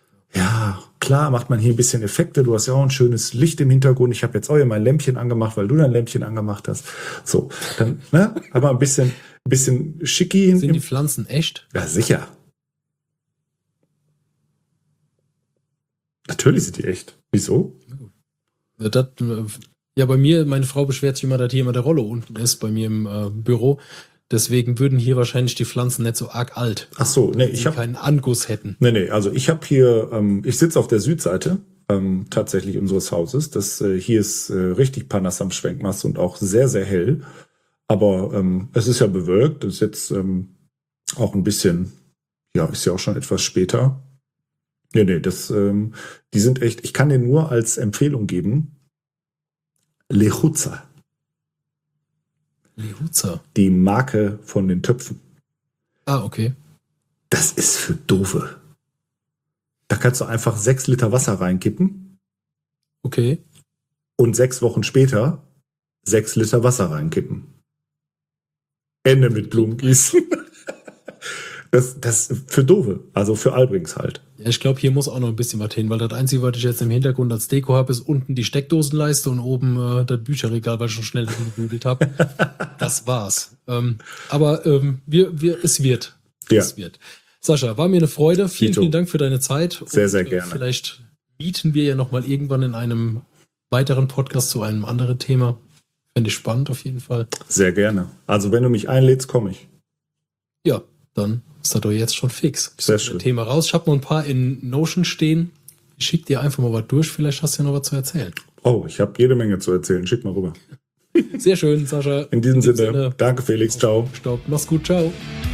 ja, klar macht man hier ein bisschen Effekte. Du hast ja auch ein schönes Licht im Hintergrund. Ich habe jetzt auch hier mein Lämpchen angemacht, weil du dein Lämpchen angemacht hast. So, dann, ne, aber ein bisschen, ein bisschen schicki. Sind die Pflanzen echt? Ja, sicher. Natürlich sind die echt. Wieso? Ja, das, ja, bei mir, meine Frau beschwert sich immer, dass hier immer der Rollo unten ist, bei mir im äh, Büro. Deswegen würden hier wahrscheinlich die Pflanzen nicht so arg alt. Ach so, nee, ich habe keinen Anguss hätten. Nee, nee, also ich habe hier, ähm, ich sitze auf der Südseite ähm, tatsächlich unseres Hauses. Das äh, hier ist äh, richtig Panas am Schwenkmast und auch sehr, sehr hell. Aber ähm, es ist ja bewölkt. Das ist jetzt ähm, auch ein bisschen, ja, ist ja auch schon etwas später. Nee, nee, das, ähm, die sind echt, ich kann dir nur als Empfehlung geben, Lechuza. Lechuza. Die Marke von den Töpfen. Ah, okay. Das ist für Doofe. Da kannst du einfach sechs Liter Wasser reinkippen. Okay. Und sechs Wochen später sechs Liter Wasser reinkippen. Ende mit Blumengießen. Das, das für Doofe, also für Albrings halt. Ja, ich glaube, hier muss auch noch ein bisschen was hin, weil das Einzige, was ich jetzt im Hintergrund als Deko habe, ist unten die Steckdosenleiste und oben äh, das Bücherregal, weil ich schon schnell gebügelt habe. Das war's. Ähm, aber ähm, wir, wir, es wird. Ja. Es wird. Sascha, war mir eine Freude. Vielen, vielen Dank für deine Zeit. Sehr, und, sehr gerne. Äh, vielleicht bieten wir ja noch mal irgendwann in einem weiteren Podcast zu einem anderen Thema. Fände ich spannend auf jeden Fall. Sehr gerne. Also wenn du mich einlädst, komme ich. Ja, dann ist das doch jetzt schon fix. Sehr schön. Thema raus. Ich habe noch ein paar in Notion stehen. Ich schick dir einfach mal was durch. Vielleicht hast du ja noch was zu erzählen. Oh, ich habe jede Menge zu erzählen. Schick mal rüber. Sehr schön, Sascha. In diesem, In diesem Sinne, Sinne, danke Felix. Ciao. Stopp. Mach's gut. Ciao.